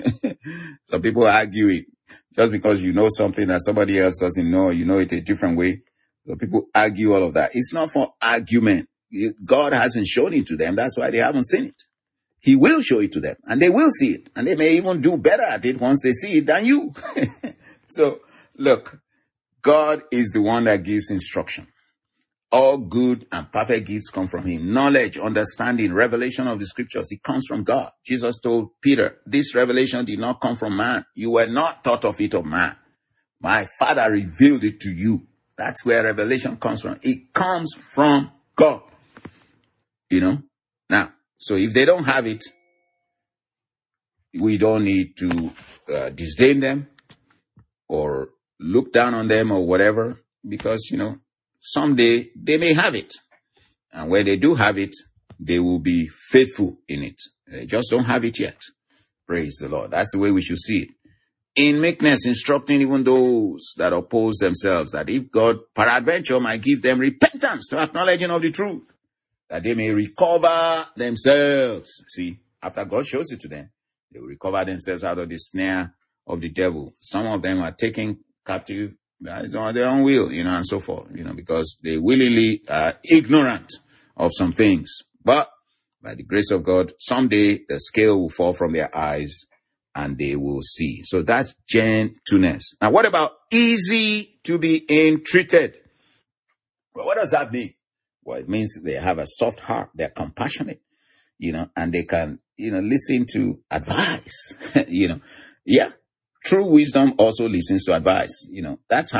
So people argue it just because you know something that somebody else doesn't know, you know it a different way. So people argue all of that. It's not for argument. God hasn't shown it to them. That's why they haven't seen it. He will show it to them and they will see it. And they may even do better at it once they see it than you. So look, God is the one that gives instruction. All good and perfect gifts come from him. Knowledge, understanding, revelation of the scriptures, it comes from God. Jesus told Peter, this revelation did not come from man. You were not taught of it of man. My Father revealed it to you. That's where revelation comes from. It comes from God. You know? Now, so if they don't have it, we don't need to uh, disdain them or look down on them or whatever, because, you know, someday they may have it. And when they do have it, they will be faithful in it. They just don't have it yet. Praise the Lord. That's the way we should see it. In meekness, instructing even those that oppose themselves, that if God peradventure might give them repentance to acknowledging of the truth, that they may recover themselves. See, after God shows it to them, they will recover themselves out of the snare of the devil. Some of them are taken captive. It's on their own will, you know, and so forth, you know, because they willingly are ignorant of some things. But by the grace of God, someday the scale will fall from their eyes and they will see. So that's gentleness. Now, what about easy to be entreated? Well, what does that mean? Well, it means they have a soft heart. They're compassionate, you know, and they can, you know, listen to advice, you know. Yeah. True wisdom also listens to advice. You know, that's how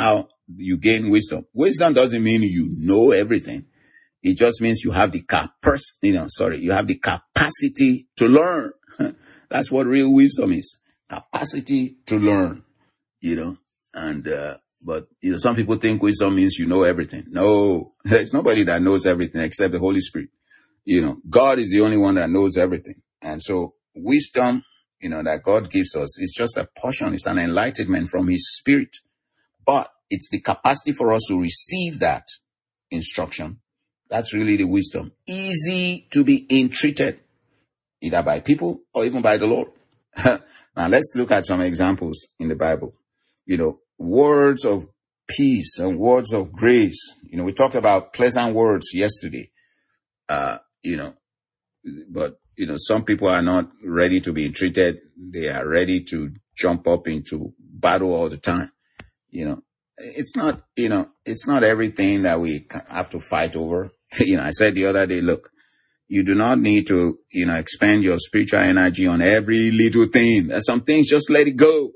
you gain wisdom. Wisdom doesn't mean you know everything. It just means you have the cap- you know, sorry, you have the capacity to learn. That's what real wisdom is. Capacity to learn, you know. And, uh, but, you know, some people think wisdom means you know everything. No, there's nobody that knows everything except the Holy Spirit. You know, God is the only one that knows everything. And so wisdom, you know, that God gives us is just a portion. It's an enlightenment from his Spirit. But it's the capacity for us to receive that instruction. That's really the wisdom. Easy to be entreated, either by people or even by the Lord. Now let's look at some examples in the Bible. You know, words of peace and words of grace. You know, we talked about pleasant words yesterday. Uh, you know, but, you know, some people are not ready to be entreated. They are ready to jump up into battle all the time. You know, it's not, you know, it's not everything that we have to fight over. You know, I said the other day, look, you do not need to, you know, expend your spiritual energy on every little thing. There's some things, just let it go.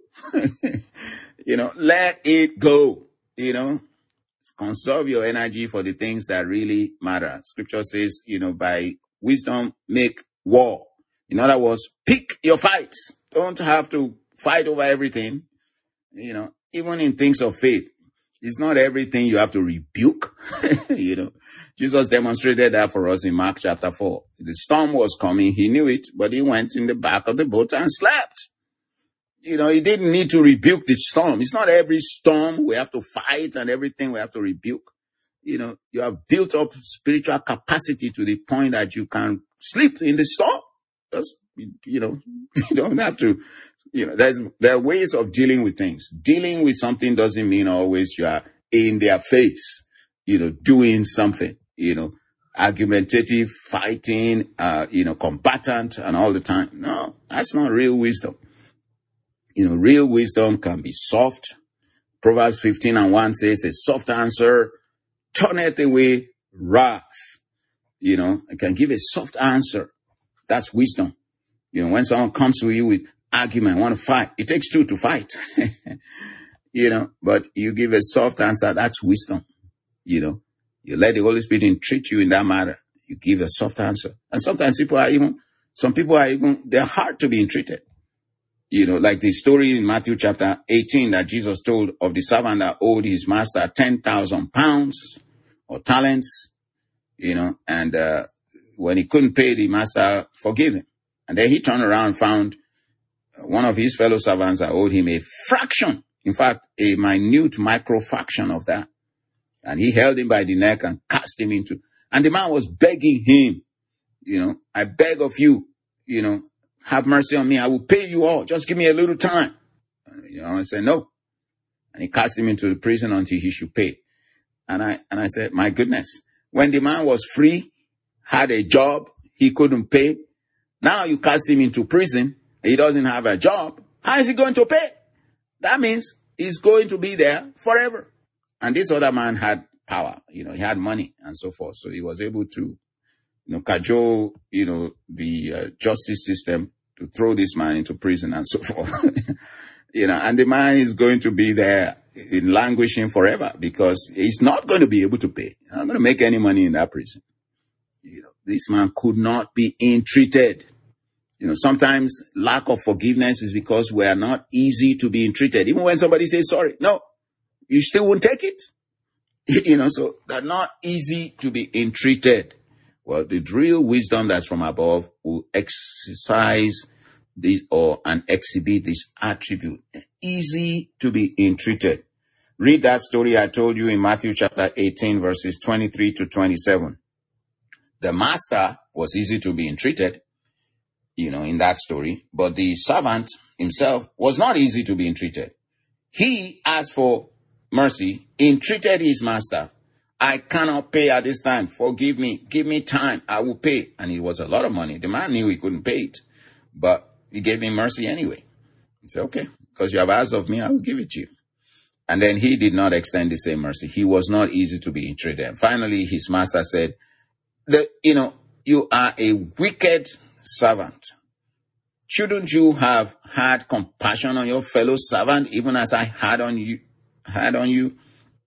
You know, let it go. You know, conserve your energy for the things that really matter. Scripture says, you know, by wisdom, make war. In other words, pick your fights. Don't have to fight over everything. You know, even in things of faith, it's not everything you have to rebuke. You know, Jesus demonstrated that for us in Mark chapter four. The storm was coming. He knew it, but he went in the back of the boat and slept. You know, he didn't need to rebuke the storm. It's not every storm we have to fight and everything we have to rebuke. You know, you have built up spiritual capacity to the point that you can sleep in the storm. Just, you know, you don't have to, you know, there's, there are ways of dealing with things. Dealing with something doesn't mean always you are in their face, you know, doing something, you know, argumentative, fighting, uh, you know, combatant and all the time. No, that's not real wisdom. You know, real wisdom can be soft. Proverbs fifteen and one says, a soft answer turneth away wrath. You know, it can give a soft answer. That's wisdom. You know, when someone comes to you with argument, want to fight, it takes two to fight. You know, but you give a soft answer, that's wisdom. You know, you let the Holy Spirit entreat you in that matter. You give a soft answer. And sometimes people are even, some people are even, they're hard to be entreated. You know, like the story in Matthew chapter eighteen that Jesus told of the servant that owed his master ten thousand pounds or talents, you know, and uh, when he couldn't pay, the master forgave him. And then he turned around and found one of his fellow servants that owed him a fraction, in fact, a minute micro fraction of that. And he held him by the neck and cast him into, and the man was begging him, you know, I beg of you, you know, have mercy on me. I will pay you all. Just give me a little time. You know, I said, no. And he cast him into the prison until he should pay. And I, and I said, my goodness, when the man was free, had a job, he couldn't pay. Now you cast him into prison. He doesn't have a job. How is he going to pay? That means he's going to be there forever. And this other man had power, you know, he had money and so forth. So he was able to, you know, cajole, you know, the uh, justice system to throw this man into prison and so forth. You know, and the man is going to be there in languishing forever because he's not going to be able to pay. He's not going to make any money in that prison. You know, this man could not be entreated. You know, sometimes lack of forgiveness is because we are not easy to be entreated. Even when somebody says sorry, no, you still won't take it. You know, so they're not easy to be entreated. Well, the real wisdom that's from above will exercise this or and exhibit this attribute. Easy to be entreated. Read that story I told you in Matthew chapter eighteen, verses twenty-three to twenty-seven. The master was easy to be entreated, you know, in that story, but the servant himself was not easy to be entreated. He asked for mercy, entreated his master. I cannot pay at this time. Forgive me. Give me time. I will pay. And it was a lot of money. The man knew he couldn't pay it, but he gave him mercy anyway. He said, okay, because you have asked of me, I will give it to you. And then he did not extend the same mercy. He was not easy to be entreated. And finally, his master said, the, you know, you are a wicked servant. Shouldn't you have had compassion on your fellow servant, even as I had on you, had on you?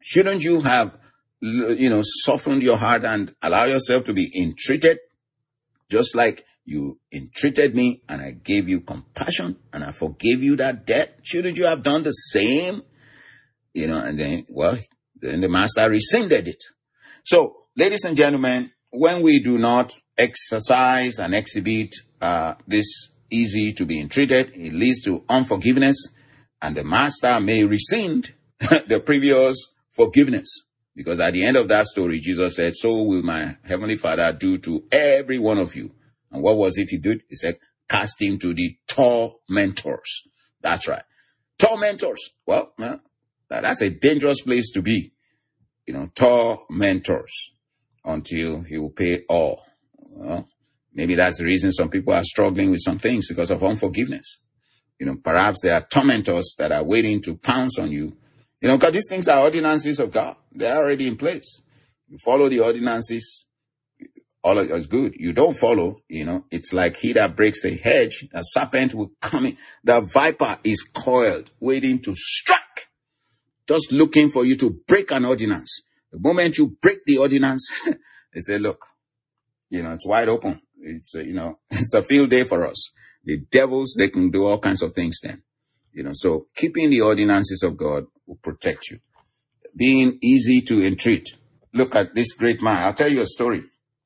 Shouldn't you have, you know, softened your heart and allow yourself to be entreated? Just like you entreated me and I gave you compassion and I forgave you that debt. Shouldn't you have done the same? You know, and then, well, then the master rescinded it. So, ladies and gentlemen, when we do not exercise and exhibit uh, this easy to be entreated, it leads to unforgiveness, and the master may rescind the previous forgiveness. Because at the end of that story, Jesus said, so will my heavenly Father do to every one of you. And what was it he did? He said, cast him to the tormentors. That's right. Tormentors. Well, well, that's a dangerous place to be. You know, tormentors, until he will pay all. Well, maybe that's the reason some people are struggling with some things, because of unforgiveness. You know, perhaps there are tormentors that are waiting to pounce on you. You know, because these things are ordinances of God. They're already in place. You follow the ordinances, all of is good. You don't follow, you know, it's like he that breaks a hedge, a serpent will come in. The viper is coiled, waiting to strike. Just looking for you to break an ordinance. The moment you break the ordinance, they say, look, you know, it's wide open. It's, a, you know, it's a field day for us. The devils, they can do all kinds of things then. You know, so keeping the ordinances of God will protect you. Being easy to entreat. Look at this great man. I'll tell you a story.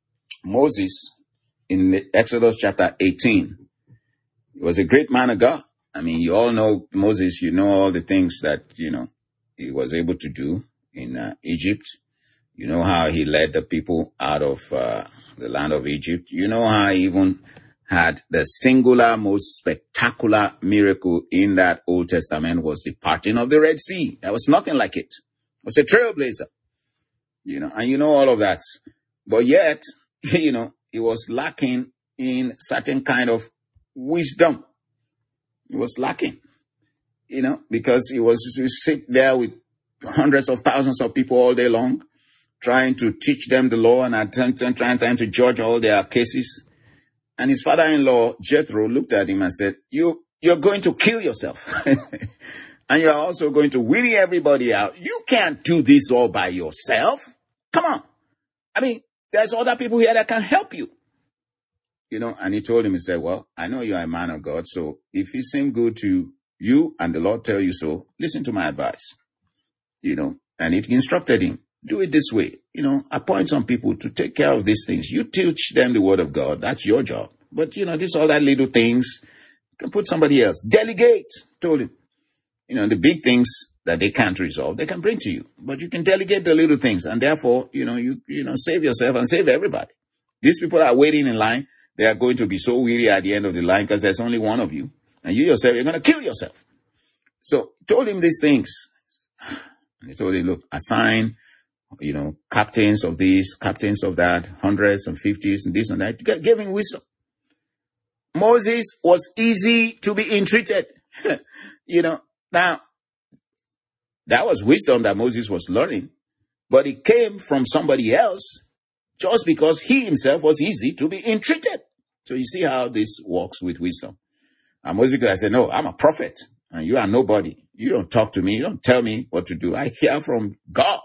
Moses, in Exodus chapter eighteen, he was a great man of God. I mean, you all know Moses, you know all the things that, you know, he was able to do in uh, Egypt. You know how he led the people out of uh, the land of Egypt. You know how he even had the singular, most spectacular miracle in that Old Testament was the parting of the Red Sea. There was nothing like it. It was a trailblazer. You know, and you know all of that. But yet, you know, it was lacking in certain kind of wisdom. It was lacking. You know, because he was to sit there with hundreds of thousands of people all day long, trying to teach them the law and attempting, trying, trying to judge all their cases. And his father-in-law, Jethro, looked at him and said, you, you're going to kill yourself. And you're also going to weary everybody out. You can't do this all by yourself. Come on. I mean, there's other people here that can help you. You know, and he told him, he said, well, I know you're a man of God, so if it seems good to you and the Lord tell you so, listen to my advice. You know, and it instructed him, do it this way. You know, appoint some people to take care of these things. You teach them the word of God. That's your job. But, you know, these all that little things, you can put somebody else. Delegate, told him. You know, the big things that they can't resolve, they can bring to you. But you can delegate the little things. And therefore, you know, you, you know, save yourself and save everybody. These people are waiting in line. They are going to be so weary at the end of the line because there's only one of you. And you yourself, you're going to kill yourself. So told him these things. And he told him, look, assign, you know, captains of this, captains of that, hundreds and fifties and this and that. Give him wisdom. Moses was easy to be entreated. You know, now, that was wisdom that Moses was learning. But it came from somebody else just because he himself was easy to be entreated. So you see how this works with wisdom. And Moses could have said, no, I'm a prophet and you are nobody. You don't talk to me. You don't tell me what to do. I hear from God.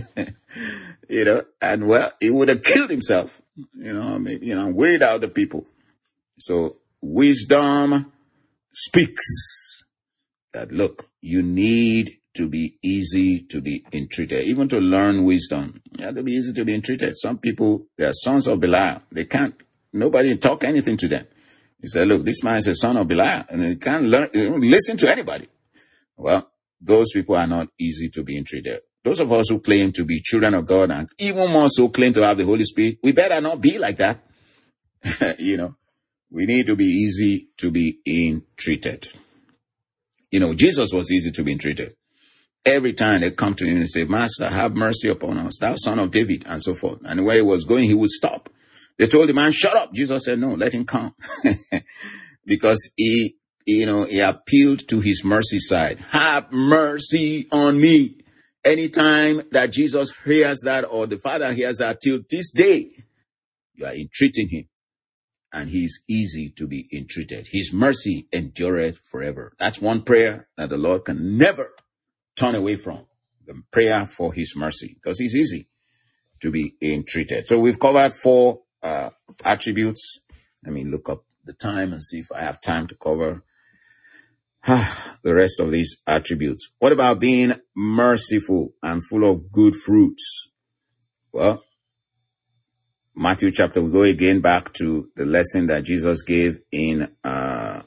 You know, and well, he would have killed himself, you know, maybe, you know, weighed out the people. So wisdom speaks that, look, you need to be easy to be entreated. Even to learn wisdom, you have to be easy to be entreated. Some people, they are sons of Belial. They can't, nobody talk anything to them. He said, look, this man is a son of Belial and he can't learn, listen to anybody. Well, those people are not easy to be entreated. Those of us who claim to be children of God and even more so claim to have the Holy Spirit, we better not be like that. You know, we need to be easy to be entreated. You know, Jesus was easy to be entreated. Every time they come to him and say, Master, have mercy upon us, thou son of David, and so forth. And where he was going, he would stop. They told the man, shut up. Jesus said, no, let him come. Because he, you know, he appealed to his mercy side. Have mercy on me. Anytime that Jesus hears that or the Father hears that, till this day, you are entreating him. And he is easy to be entreated. His mercy endureth forever. That's one prayer that the Lord can never turn away from. the prayer for his mercy, because it's easy to be entreated. So we've covered four uh, attributes. Let me look up the time and see if I have time to cover the rest of these attributes. What about being merciful and full of good fruits? Well, Matthew chapter, we go again back to the lesson that Jesus gave in uh,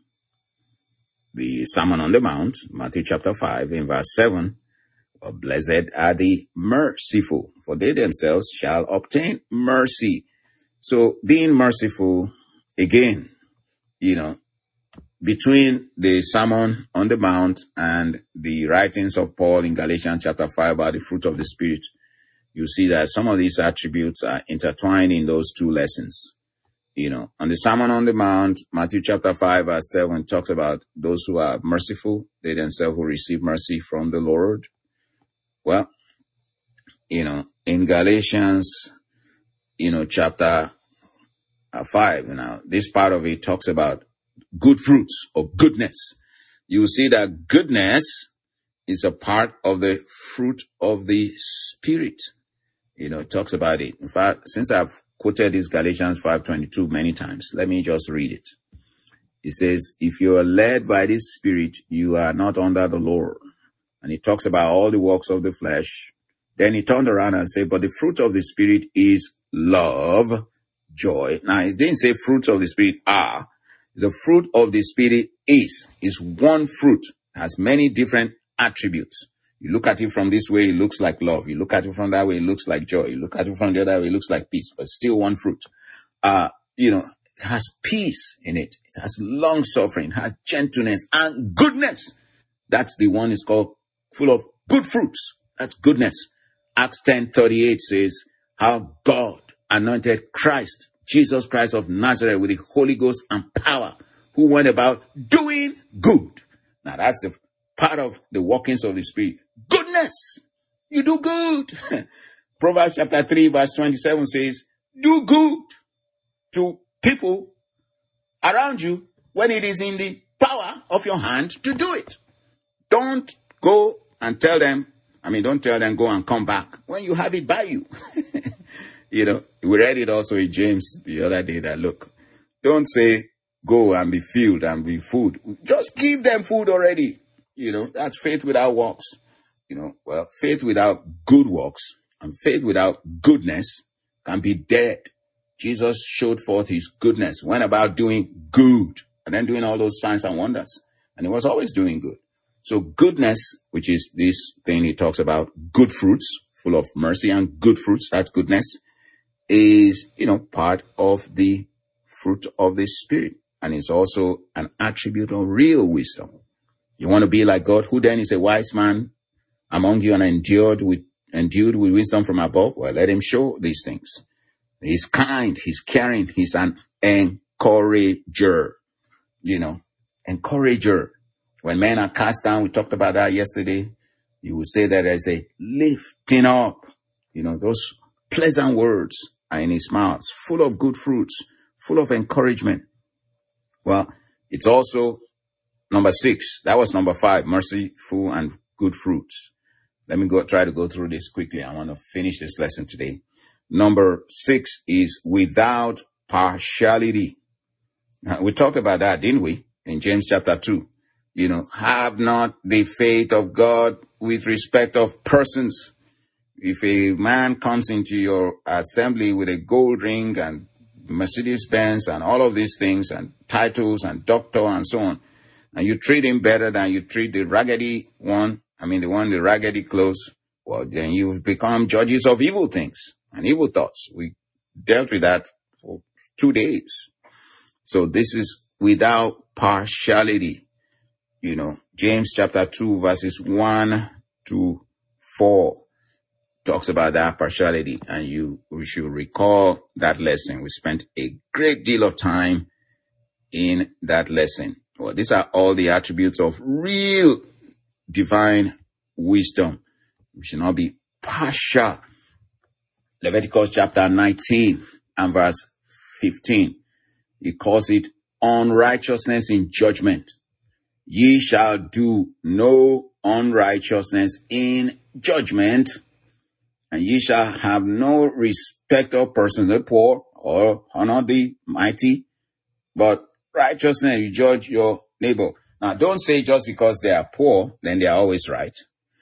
the Sermon on the Mount, Matthew chapter five, in verse seven. Well, blessed are the merciful, for they themselves shall obtain mercy. So being merciful, again, you know, between the Sermon on the Mount and the writings of Paul in Galatians chapter five about the fruit of the Spirit, you see that some of these attributes are intertwined in those two lessons. You know, on the Sermon on the Mount, Matthew chapter five, verse seven talks about those who are merciful, they themselves will receive mercy from the Lord. Well, you know, in Galatians, you know, chapter five, you know, this part of it talks about good fruits or goodness. You will see that goodness is a part of the fruit of the Spirit. You know, it talks about it. In fact, since I've quoted this Galatians five twenty-two many times, let me just read it. It says, if you are led by this Spirit, you are not under the law. And he talks about all the works of the flesh. Then he turned around and said, but the fruit of the Spirit is love, joy. Now, it didn't say fruits of the Spirit are. The fruit of the Spirit is, is one fruit, has many different attributes. You look at it from this way, it looks like love. You look at it from that way, it looks like joy. You look at it from the other way, it looks like peace, but still one fruit. Uh, you know, it has peace in it. It has long suffering, has gentleness and goodness. That's the one is called full of good fruits. That's goodness. Acts ten thirty-eight says how God anointed Christ, Jesus Christ of Nazareth, with the Holy Ghost and power, who went about doing good. Now that's the part of the workings of the Spirit. Goodness. You do good. Proverbs chapter three verse twenty-seven says, do good to people around you when it is in the power of your hand to do it. Don't go and tell them, I mean, don't tell them go and come back when you have it by you. You know, we read it also in James the other day that, look, don't say go and be filled and be food. Just give them food already. You know, that's faith without works. You know, well, faith without good works and faith without goodness can be dead. Jesus showed forth his goodness, went about doing good and then doing all those signs and wonders. And he was always doing good. So goodness, which is this thing he talks about, good fruits, full of mercy and good fruits, that's goodness, is, you know, part of the fruit of the Spirit. And it's also an attribute of real wisdom. You want to be like God, who then is a wise man among you and endured with, endued with wisdom from above? Well, let him show these things. He's kind, he's caring, he's an encourager, you know, encourager. When men are cast down, we talked about that yesterday, you will say that there's a lifting up. You know, those pleasant words are in his mouth, full of good fruits, full of encouragement. Well, it's also number six. That was number five, merciful and good fruits. Let me go try to go through this quickly. I want to finish this lesson today. Number six is without partiality. Now, we talked about that, didn't we? In James chapter two. You know, have not the faith of God with respect of persons. If a man comes into your assembly with a gold ring and Mercedes Benz and all of these things and titles and doctor and so on, and you treat him better than you treat the raggedy one, I mean the one with the raggedy clothes, well, then you've become judges of evil things and evil thoughts. We dealt with that for two days. So this is without partiality. You know, James chapter two, verses one to four talks about that partiality. And you, we should recall that lesson. We spent a great deal of time in that lesson. Well, these are all the attributes of real divine wisdom. We should not be partial. Leviticus chapter nineteen and verse fifteen. He calls it unrighteousness in judgment. Ye shall do no unrighteousness in judgment, and ye shall have no respect of persons, the poor, or honor the mighty, but righteousness, you judge your neighbor. Now, don't say just because they are poor, then they are always right.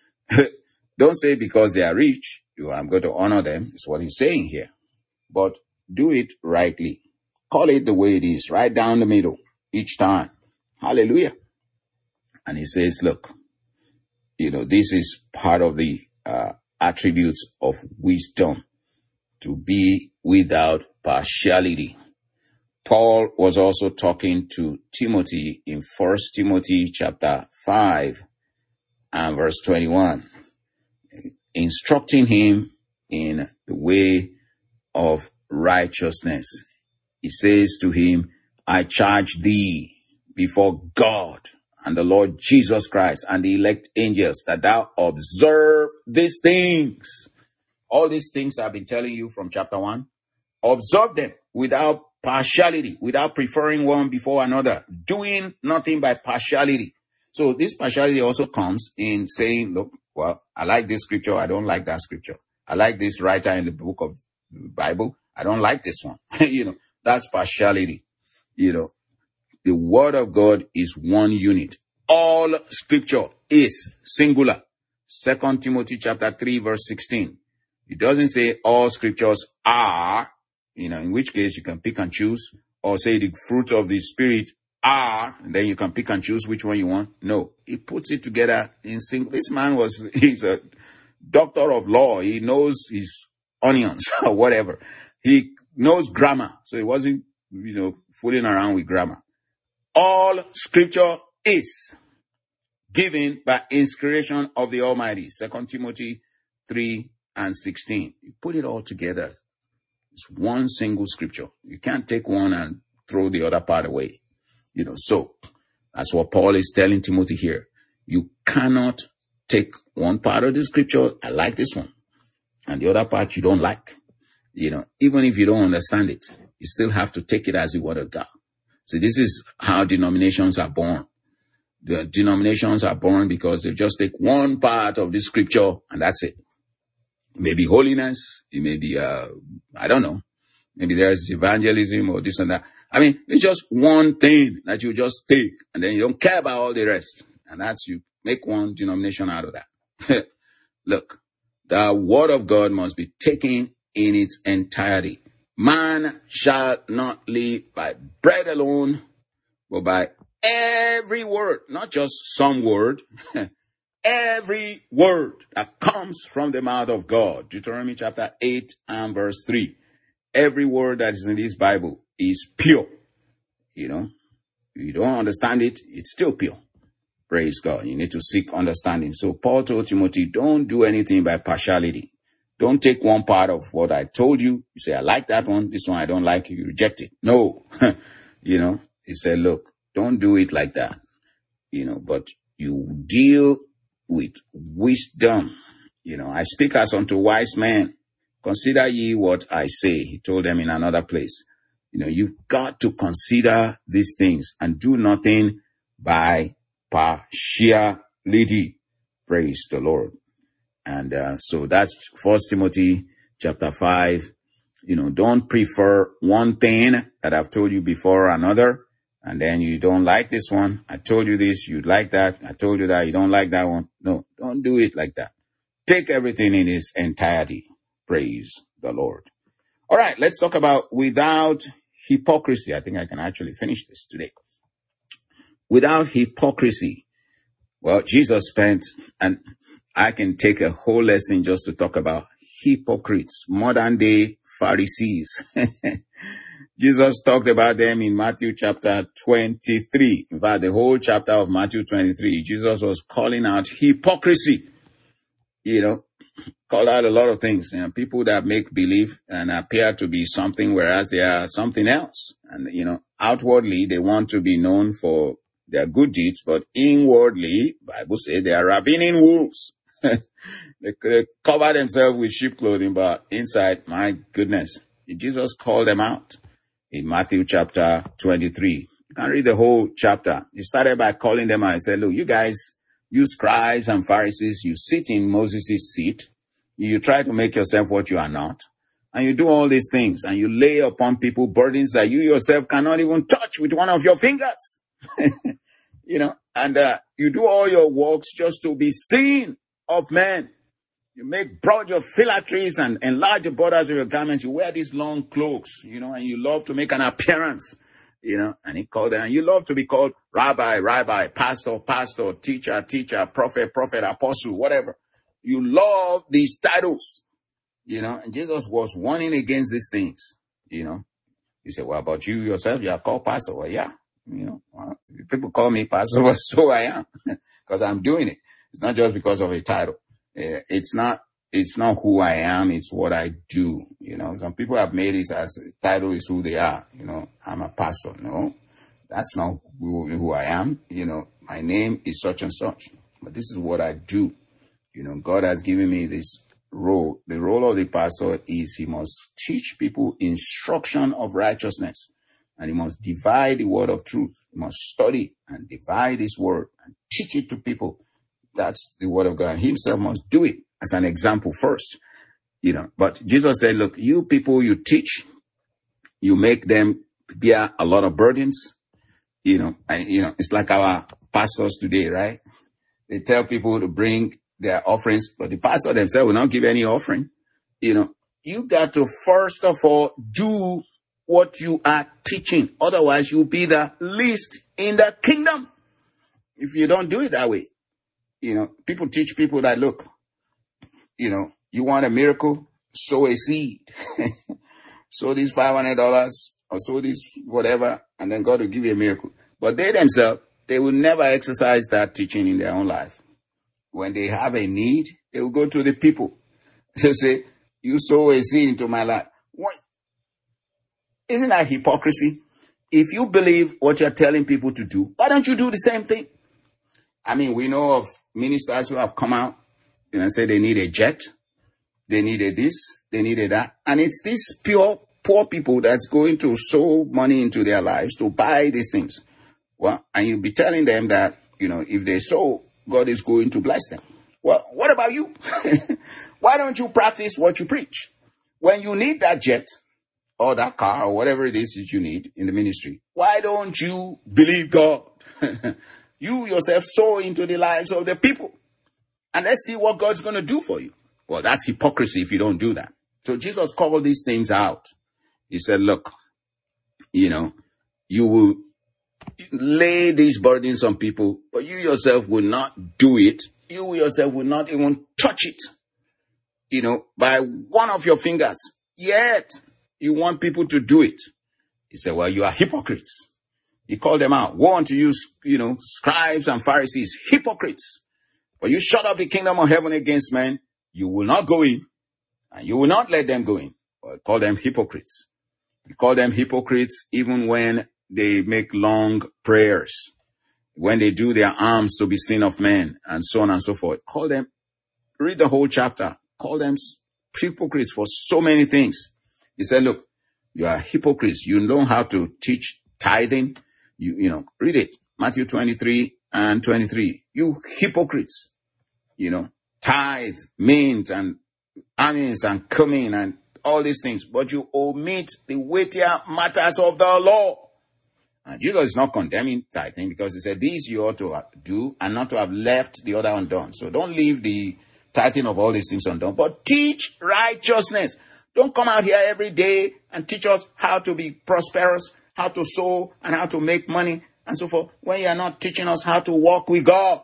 Don't say because they are rich, you I'm going to honor them, is what he's saying here. But do it rightly. Call it the way it is, right down the middle, each time. Hallelujah. And he says, look, you know, this is part of the uh, attributes of wisdom, to be without partiality. Paul was also talking to Timothy in First Timothy chapter five and verse twenty-one, instructing him in the way of righteousness. He says to him, I charge thee before God and the Lord Jesus Christ and the elect angels that thou observe these things. All these things I've been telling you from chapter one, observe them without partiality, without preferring one before another, doing nothing by partiality. So this partiality also comes in saying, look, well, I like this scripture, I don't like that scripture. I like this writer in the book of the Bible, I don't like this one. You know, that's partiality. You know, the word of God is one unit. All scripture is singular. Second Timothy chapter three, verse sixteen. It doesn't say all scriptures are, you know, in which case you can pick and choose, or say the fruit of the Spirit are, and then you can pick and choose which one you want. No, he puts it together in single. This man was, he's a doctor of law. He knows his onions or whatever. He knows grammar. So he wasn't, you know, fooling around with grammar. All scripture is given by inspiration of the Almighty. Second Timothy three and sixteen. You put it all together. It's one single scripture. You can't take one and throw the other part away. You know, so that's what Paul is telling Timothy here. You cannot take one part of the scripture, I like this one, and the other part you don't like. You know, even if you don't understand it, you still have to take it as the word of God. So this is how denominations are born. The denominations are born because they just take one part of the scripture and that's it. It may be holiness. It may be, uh, I don't know. Maybe there's evangelism or this and that. I mean, it's just one thing that you just take and then you don't care about all the rest. And that's, you make one denomination out of that. Look, the word of God must be taken in its entirety. Man shall not live by bread alone, but by every word, not just some word, every word that comes from the mouth of God. Deuteronomy chapter eight and verse three. Every word that is in this Bible is pure. You know, if you don't understand it, it's still pure. Praise God. You need to seek understanding. So Paul told Timothy, don't do anything by partiality. Don't take one part of what I told you. You say, I like that one. This one I don't like. You reject it. No. You know, he said, look, don't do it like that. You know, but you deal with wisdom. You know, I speak as unto wise men. Consider ye what I say. He told them in another place. You know, you've got to consider these things and do nothing by partiality. Praise the Lord. And uh, so that's First Timothy chapter five. You know, don't prefer one thing that I've told you before another, and then you don't like this one. I told you this, you'd like that. I told you that, you don't like that one. No, don't do it like that. Take everything in its entirety. Praise the Lord. All right, let's talk about without hypocrisy. I think I can actually finish this today. Without hypocrisy. Well, Jesus spent, and I can take a whole lesson just to talk about hypocrites, modern day Pharisees. Jesus talked about them in Matthew chapter twenty-three. In fact, the whole chapter of Matthew twenty-three, Jesus was calling out hypocrisy. You know, called out a lot of things. You know, people that make believe and appear to be something, whereas they are something else. And, you know, outwardly, they want to be known for their good deeds, but inwardly, Bible says they are ravening wolves. they, they cover themselves with sheep clothing, but inside, my goodness, Jesus called them out in Matthew chapter twenty-three. You can read the whole chapter. He started by calling them out and said, look, you guys You scribes and Pharisees, you sit in Moses' seat. You try to make yourself what you are not. And you do all these things, and you lay upon people burdens that you yourself cannot even touch with one of your fingers. You know, and uh, you do all your works just to be seen of men. You make broad your phylacteries and enlarge the borders of your garments. You wear these long cloaks, you know, and you love to make an appearance, you know, and he called them, and you love to be called rabbi, rabbi, pastor, pastor, teacher, teacher, prophet, prophet, apostle, whatever. You love these titles, you know, and Jesus was warning against these things, you know. You say, well, about you yourself, you are called pastor. Well, yeah, you know, well, people call me pastor, but so I am, because I'm doing it. It's not just because of a title. It's not, it's not who I am. It's what I do. You know, some people have made it as the title is who they are. You know, I'm a pastor. No, that's not who, who I am. You know, my name is such and such, but this is what I do. You know, God has given me this role. The role of the pastor is he must teach people instruction of righteousness, and he must divide the word of truth. He must study and divide his word and teach it to people. That's the word of God. He himself must do it as an example first, you know. But Jesus said, look, you people you teach, you make them bear a lot of burdens, you know, and, you know, it's like our pastors today, right? They tell people to bring their offerings, but the pastor themselves will not give any offering. You know, you got to first of all do what you are teaching. Otherwise, you'll be the least in the kingdom if you don't do it that way. You know, people teach people that, look, you know, you want a miracle, sow a seed. Sow these five hundred dollars or sow this whatever, and then God will give you a miracle. But they themselves, they will never exercise that teaching in their own life. When they have a need, they will go to the people. They say, you sow a seed into my life. What? Isn't that hypocrisy? If you believe what you're telling people to do, why don't you do the same thing? I mean, we know of ministers who have come out, you know, say they need a jet, they needed this, they needed that. And it's these pure, poor people that's going to sow money into their lives to buy these things. Well, and you'll be telling them that, you know, if they sow, God is going to bless them. Well, what about you? Why don't you practice what you preach? When you need that jet or that car or whatever it is that you need in the ministry, why don't you believe God? You yourself sow into the lives of the people. And let's see what God's going to do for you. Well, that's hypocrisy if you don't do that. So Jesus called these things out. He said, look, you know, you will lay these burdens on people, but you yourself will not do it. You yourself will not even touch it, you know, by one of your fingers. Yet you want people to do it. He said, well, you are hypocrites. He called them out. Woe unto you, you know, scribes and Pharisees, hypocrites. For you shut up the kingdom of heaven against men, you will not go in, and you will not let them go in. But call them hypocrites. You call them hypocrites even when they make long prayers, when they do their alms to be seen of men, and so on and so forth. Call them, read the whole chapter. Call them hypocrites for so many things. He said, look, you are hypocrites. You know how to teach tithing. You, you know, read it. Matthew twenty-three and twenty-three. You hypocrites, you know, tithe, mint, and anise, and cumin, and all these things. But you omit the weightier matters of the law. And Jesus is not condemning tithing because he said, these you ought to do and not to have left the other undone. So don't leave the tithing of all these things undone, but teach righteousness. Don't come out here every day and teach us how to be prosperous, how to sow, and how to make money, and so forth, when you are not teaching us how to walk with God.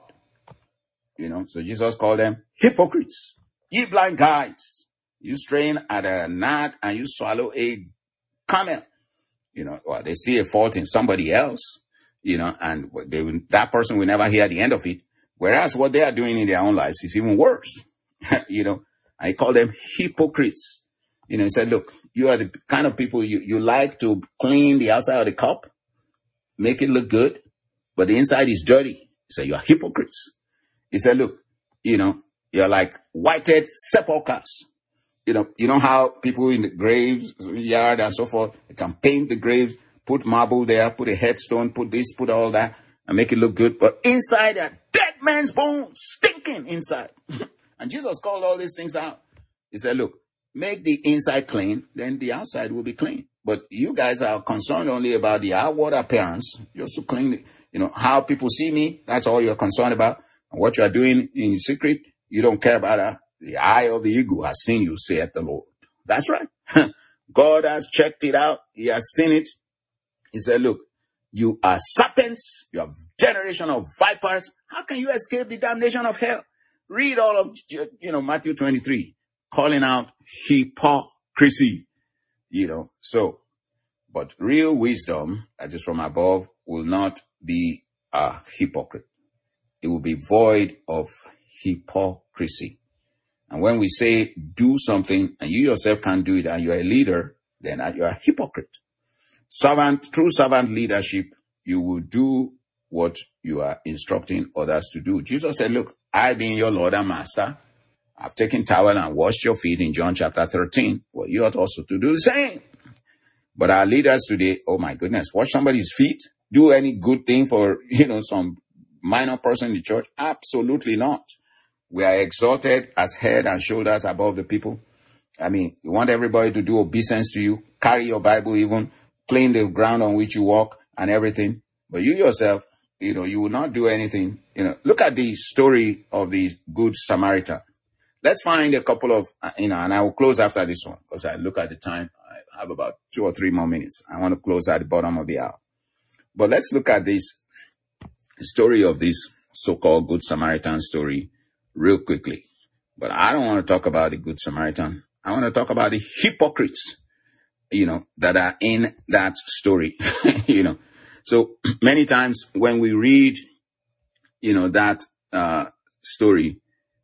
You know, so Jesus called them hypocrites. Ye blind guides, you strain at a gnat and you swallow a camel. You know, well, they see a fault in somebody else, you know, and they will, that person will never hear the end of it. Whereas what they are doing in their own lives is even worse. You know, I call them hypocrites. You know, he said, look, you are the kind of people you, you like to clean the outside of the cup, make it look good, but the inside is dirty. He said, you are hypocrites. He said, look, you know, you're like whited sepulchres. You know, you know how people in the graves, yard and so forth, they can paint the graves, put marble there, put a headstone, put this, put all that, and make it look good. But inside are dead men's bones, stinking inside. And Jesus called all these things out. He said, look, make the inside clean, then the outside will be clean. But you guys are concerned only about the outward appearance, just to clean it. You know, how people see me, that's all you're concerned about. And what you are doing in secret, you don't care about that. The eye of the eagle has seen you, saith the Lord. That's right. God has checked it out. He has seen it. He said, look, you are serpents. You are generation of vipers. How can you escape the damnation of hell? Read all of, you know, Matthew twenty-three, calling out hypocrisy, you know. So, but real wisdom that is from above will not be a hypocrite. It will be void of hypocrisy. And when we say do something and you yourself can't do it and you're a leader, then you're a hypocrite. Servant, true servant leadership, you will do what you are instructing others to do. Jesus said, look, I being your Lord and Master, I've taken towel and washed your feet in John chapter thirteen. Well, you ought also to do the same. But our leaders today, oh my goodness, wash somebody's feet? Do any good thing for, you know, some minor person in the church? Absolutely not. We are exalted as head and shoulders above the people. I mean, you want everybody to do obeisance to you, carry your Bible even, clean the ground on which you walk and everything. But you yourself, you know, you will not do anything. You know, look at the story of the Good Samaritan. Let's find a couple of, you know, and I will close after this one because I look at the time. I have about two or three more minutes. I want to close at the bottom of the hour. But let's look at this story of this so-called Good Samaritan story real quickly. But I don't want to talk about the Good Samaritan. I want to talk about the hypocrites, you know, that are in that story, you know. So many times when we read, you know, that uh, story,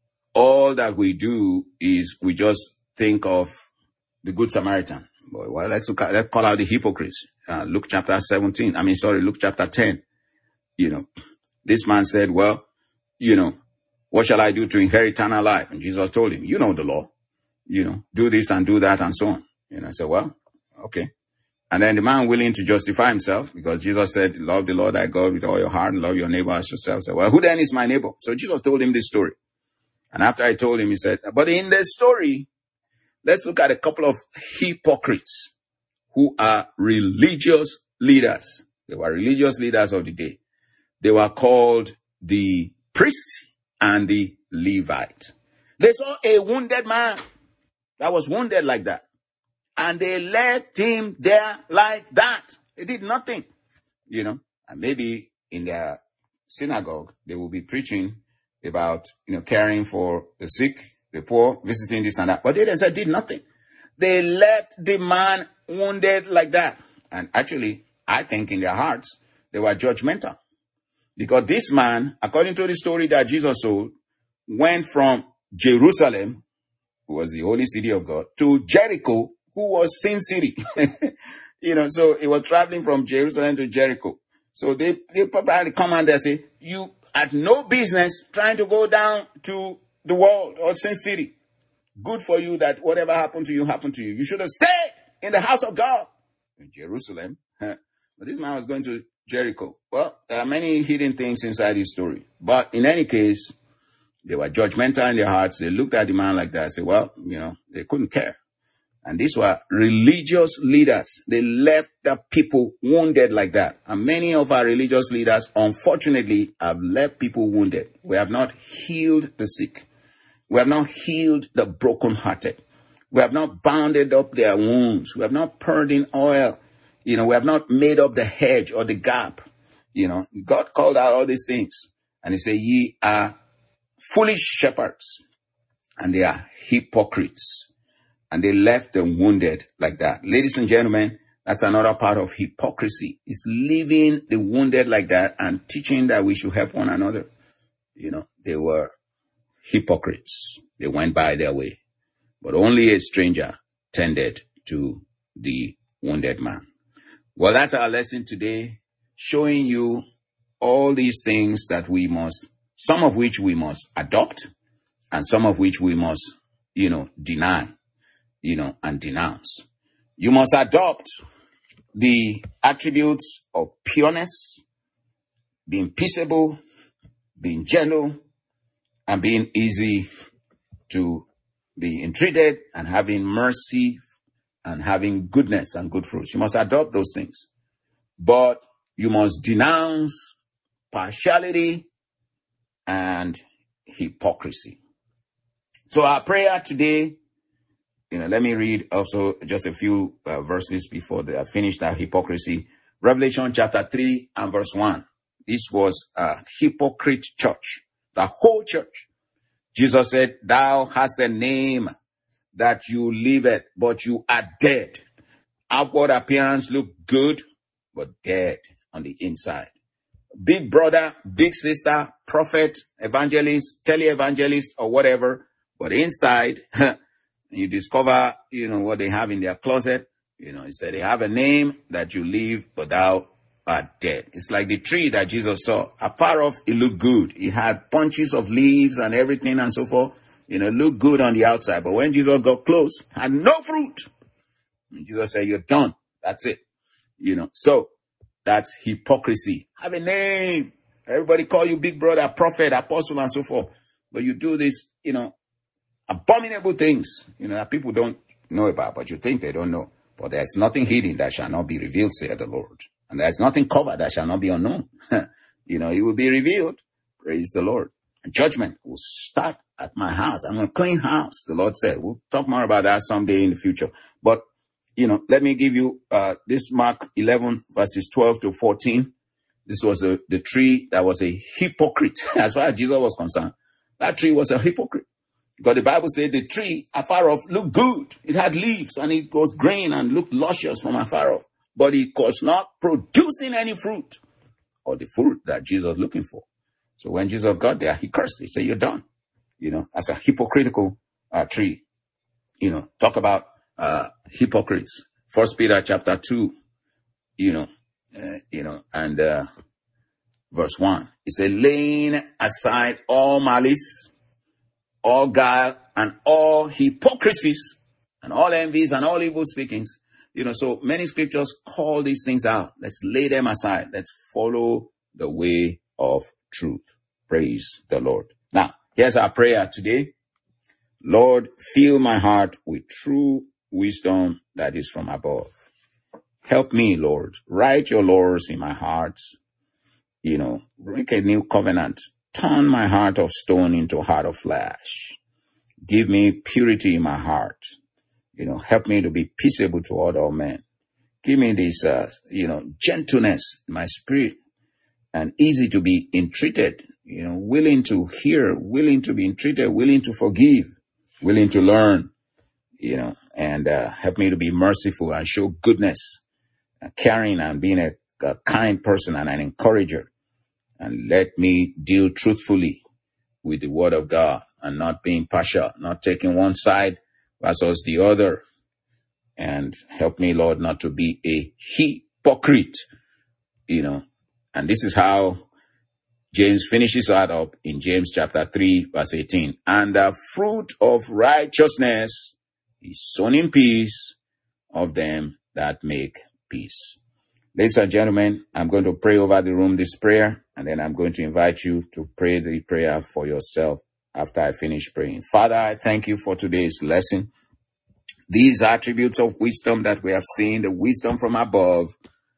all that we do is we just think of the Good Samaritan. Well, let's look at, let's call out the hypocrites. Uh, Luke chapter seventeen. I mean, sorry, Luke chapter ten. You know, this man said, well, you know, what shall I do to inherit eternal life? And Jesus told him, you know the law, you know, do this and do that and so on. And I said, well, okay. And then the man willing to justify himself because Jesus said, love the Lord thy God with all your heart and love your neighbor as yourself. Said, well, who then is my neighbor? So Jesus told him this story. And after I told him, he said, but in the story, let's look at a couple of hypocrites who are religious leaders. They were religious leaders of the day. They were called the priest and the Levite. They saw a wounded man that was wounded like that. And they left him there like that. They did nothing, you know. And maybe in their synagogue, they will be preaching about, you know, caring for the sick, the poor, visiting this and that. But they themselves did nothing. They left the man wounded like that. And actually, I think in their hearts, they were judgmental. Because this man, according to the story that Jesus told, went from Jerusalem, who was the holy city of God, to Jericho, who was Sin City. You know, so he was traveling from Jerusalem to Jericho. So they, they probably come and they say, you had no business trying to go down to the world or Sin City. Good for you that whatever happened to you happened to you. You should have stayed in the house of God in Jerusalem. But this man was going to Jericho. Well, there are many hidden things inside his story. But in any case, they were judgmental in their hearts. They looked at the man like that and said, well, you know, they couldn't care. And these were religious leaders. They left the people wounded like that. And many of our religious leaders, unfortunately, have left people wounded. We have not healed the sick. We have not healed the brokenhearted. We have not bounded up their wounds. We have not poured in oil. You know, we have not made up the hedge or the gap. You know, God called out all these things. And he said, ye are foolish shepherds. And they are hypocrites. And they left them wounded like that. Ladies and gentlemen, that's another part of hypocrisy. Is leaving the wounded like that and teaching that we should help one another. You know, they were hypocrites. They went by their way. But only a stranger tended to the wounded man. Well, that's our lesson today, showing you all these things that we must, some of which we must adopt, and some of which we must, you know, deny. You know, and denounce. You must adopt the attributes of pureness, being peaceable, being gentle, and being easy to be entreated, and having mercy, and having goodness and good fruits. You must adopt those things. But you must denounce partiality and hypocrisy. So our prayer today, you know, let me read also just a few uh, verses before I finish that hypocrisy. Revelation chapter three and verse one. This was a hypocrite church, the whole church. Jesus said, thou hast a name that you liveth, but you are dead. Outward appearance look good, but dead on the inside. Big brother, big sister, prophet, evangelist, televangelist, or whatever, but inside, you discover, you know, what they have in their closet. You know, he said, they have a name that you live, but thou art dead. It's like the tree that Jesus saw. Afar off, it looked good. It had bunches of leaves and everything and so forth. You know, looked good on the outside. But when Jesus got close, had no fruit. And Jesus said, you're done. That's it. You know, so that's hypocrisy. Have a name. Everybody call you big brother, prophet, apostle, and so forth. But you do this, you know, abominable things, you know, that people don't know about, but you think they don't know. But there's nothing hidden that shall not be revealed, saith the Lord. And there's nothing covered that shall not be unknown. You know, it will be revealed. Praise the Lord. And judgment will start at my house. I'm a clean house, the Lord said. We'll talk more about that someday in the future. But, you know, let me give you uh, this Mark eleven, verses twelve to fourteen. This was a, the tree that was a hypocrite. As far as Jesus was concerned, that tree was a hypocrite. Because the Bible said the tree afar off looked good. It had leaves and it was green and looked luscious from afar off. But it was not producing any fruit, or the fruit that Jesus was looking for. So when Jesus got there, he cursed. He said, you're done. You know, as a hypocritical uh, tree. You know, talk about uh, hypocrites. First Peter chapter two, you know, uh, you know, and uh, verse one. It said, laying aside all malice, all guile, and all hypocrisies, and all envies, and all evil speakings. You know, so many scriptures call these things out. Let's lay them aside. Let's follow the way of truth. Praise the Lord. Now, here's our prayer today. Lord, fill my heart with true wisdom that is from above. Help me, Lord. Write your laws in my heart. You know, make a new covenant. Turn my heart of stone into a heart of flesh. Give me purity in my heart. You know, help me to be peaceable toward all men. Give me this, uh, you know, gentleness in my spirit, and easy to be entreated. You know, willing to hear, willing to be entreated, willing to forgive, willing to learn. You know, and uh, help me to be merciful and show goodness, and caring, and being a, a kind person and an encourager. And let me deal truthfully with the word of God, and not being partial, not taking one side versus the other. And help me, Lord, not to be a hypocrite, you know. And this is how James finishes that up in James chapter three, verse eighteen. And the fruit of righteousness is sown in peace of them that make peace. Ladies and gentlemen, I'm going to pray over the room this prayer, and then I'm going to invite you to pray the prayer for yourself after I finish praying. Father, I thank you for today's lesson. These attributes of wisdom that we have seen, the wisdom from above.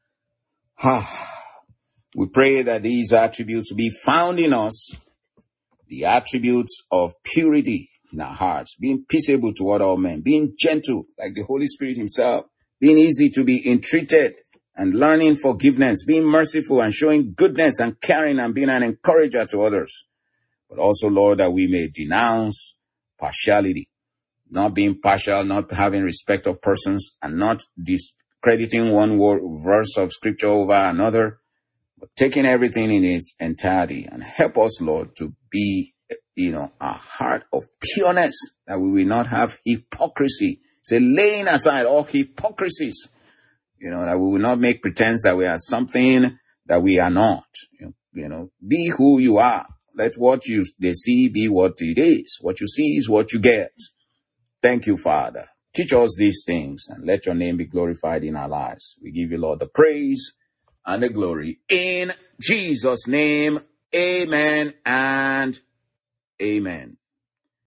We pray that these attributes be found in us, the attributes of purity in our hearts, being peaceable toward all men, being gentle like the Holy Spirit himself, being easy to be entreated, and learning forgiveness, being merciful and showing goodness and caring and being an encourager to others. But also, Lord, that we may denounce partiality, not being partial, not having respect of persons, and not discrediting one word, verse of scripture over another, but taking everything in its entirety. And help us, Lord, to be, you know, a heart of pureness, that we will not have hypocrisy. Say, laying aside all hypocrisies. You know, that we will not make pretense that we are something that we are not. You know, you know, be who you are. Let what you they see be what it is. What you see is what you get. Thank you, Father. Teach us these things, and let your name be glorified in our lives. We give you, Lord, the praise and the glory. In Jesus' name, Amen and amen.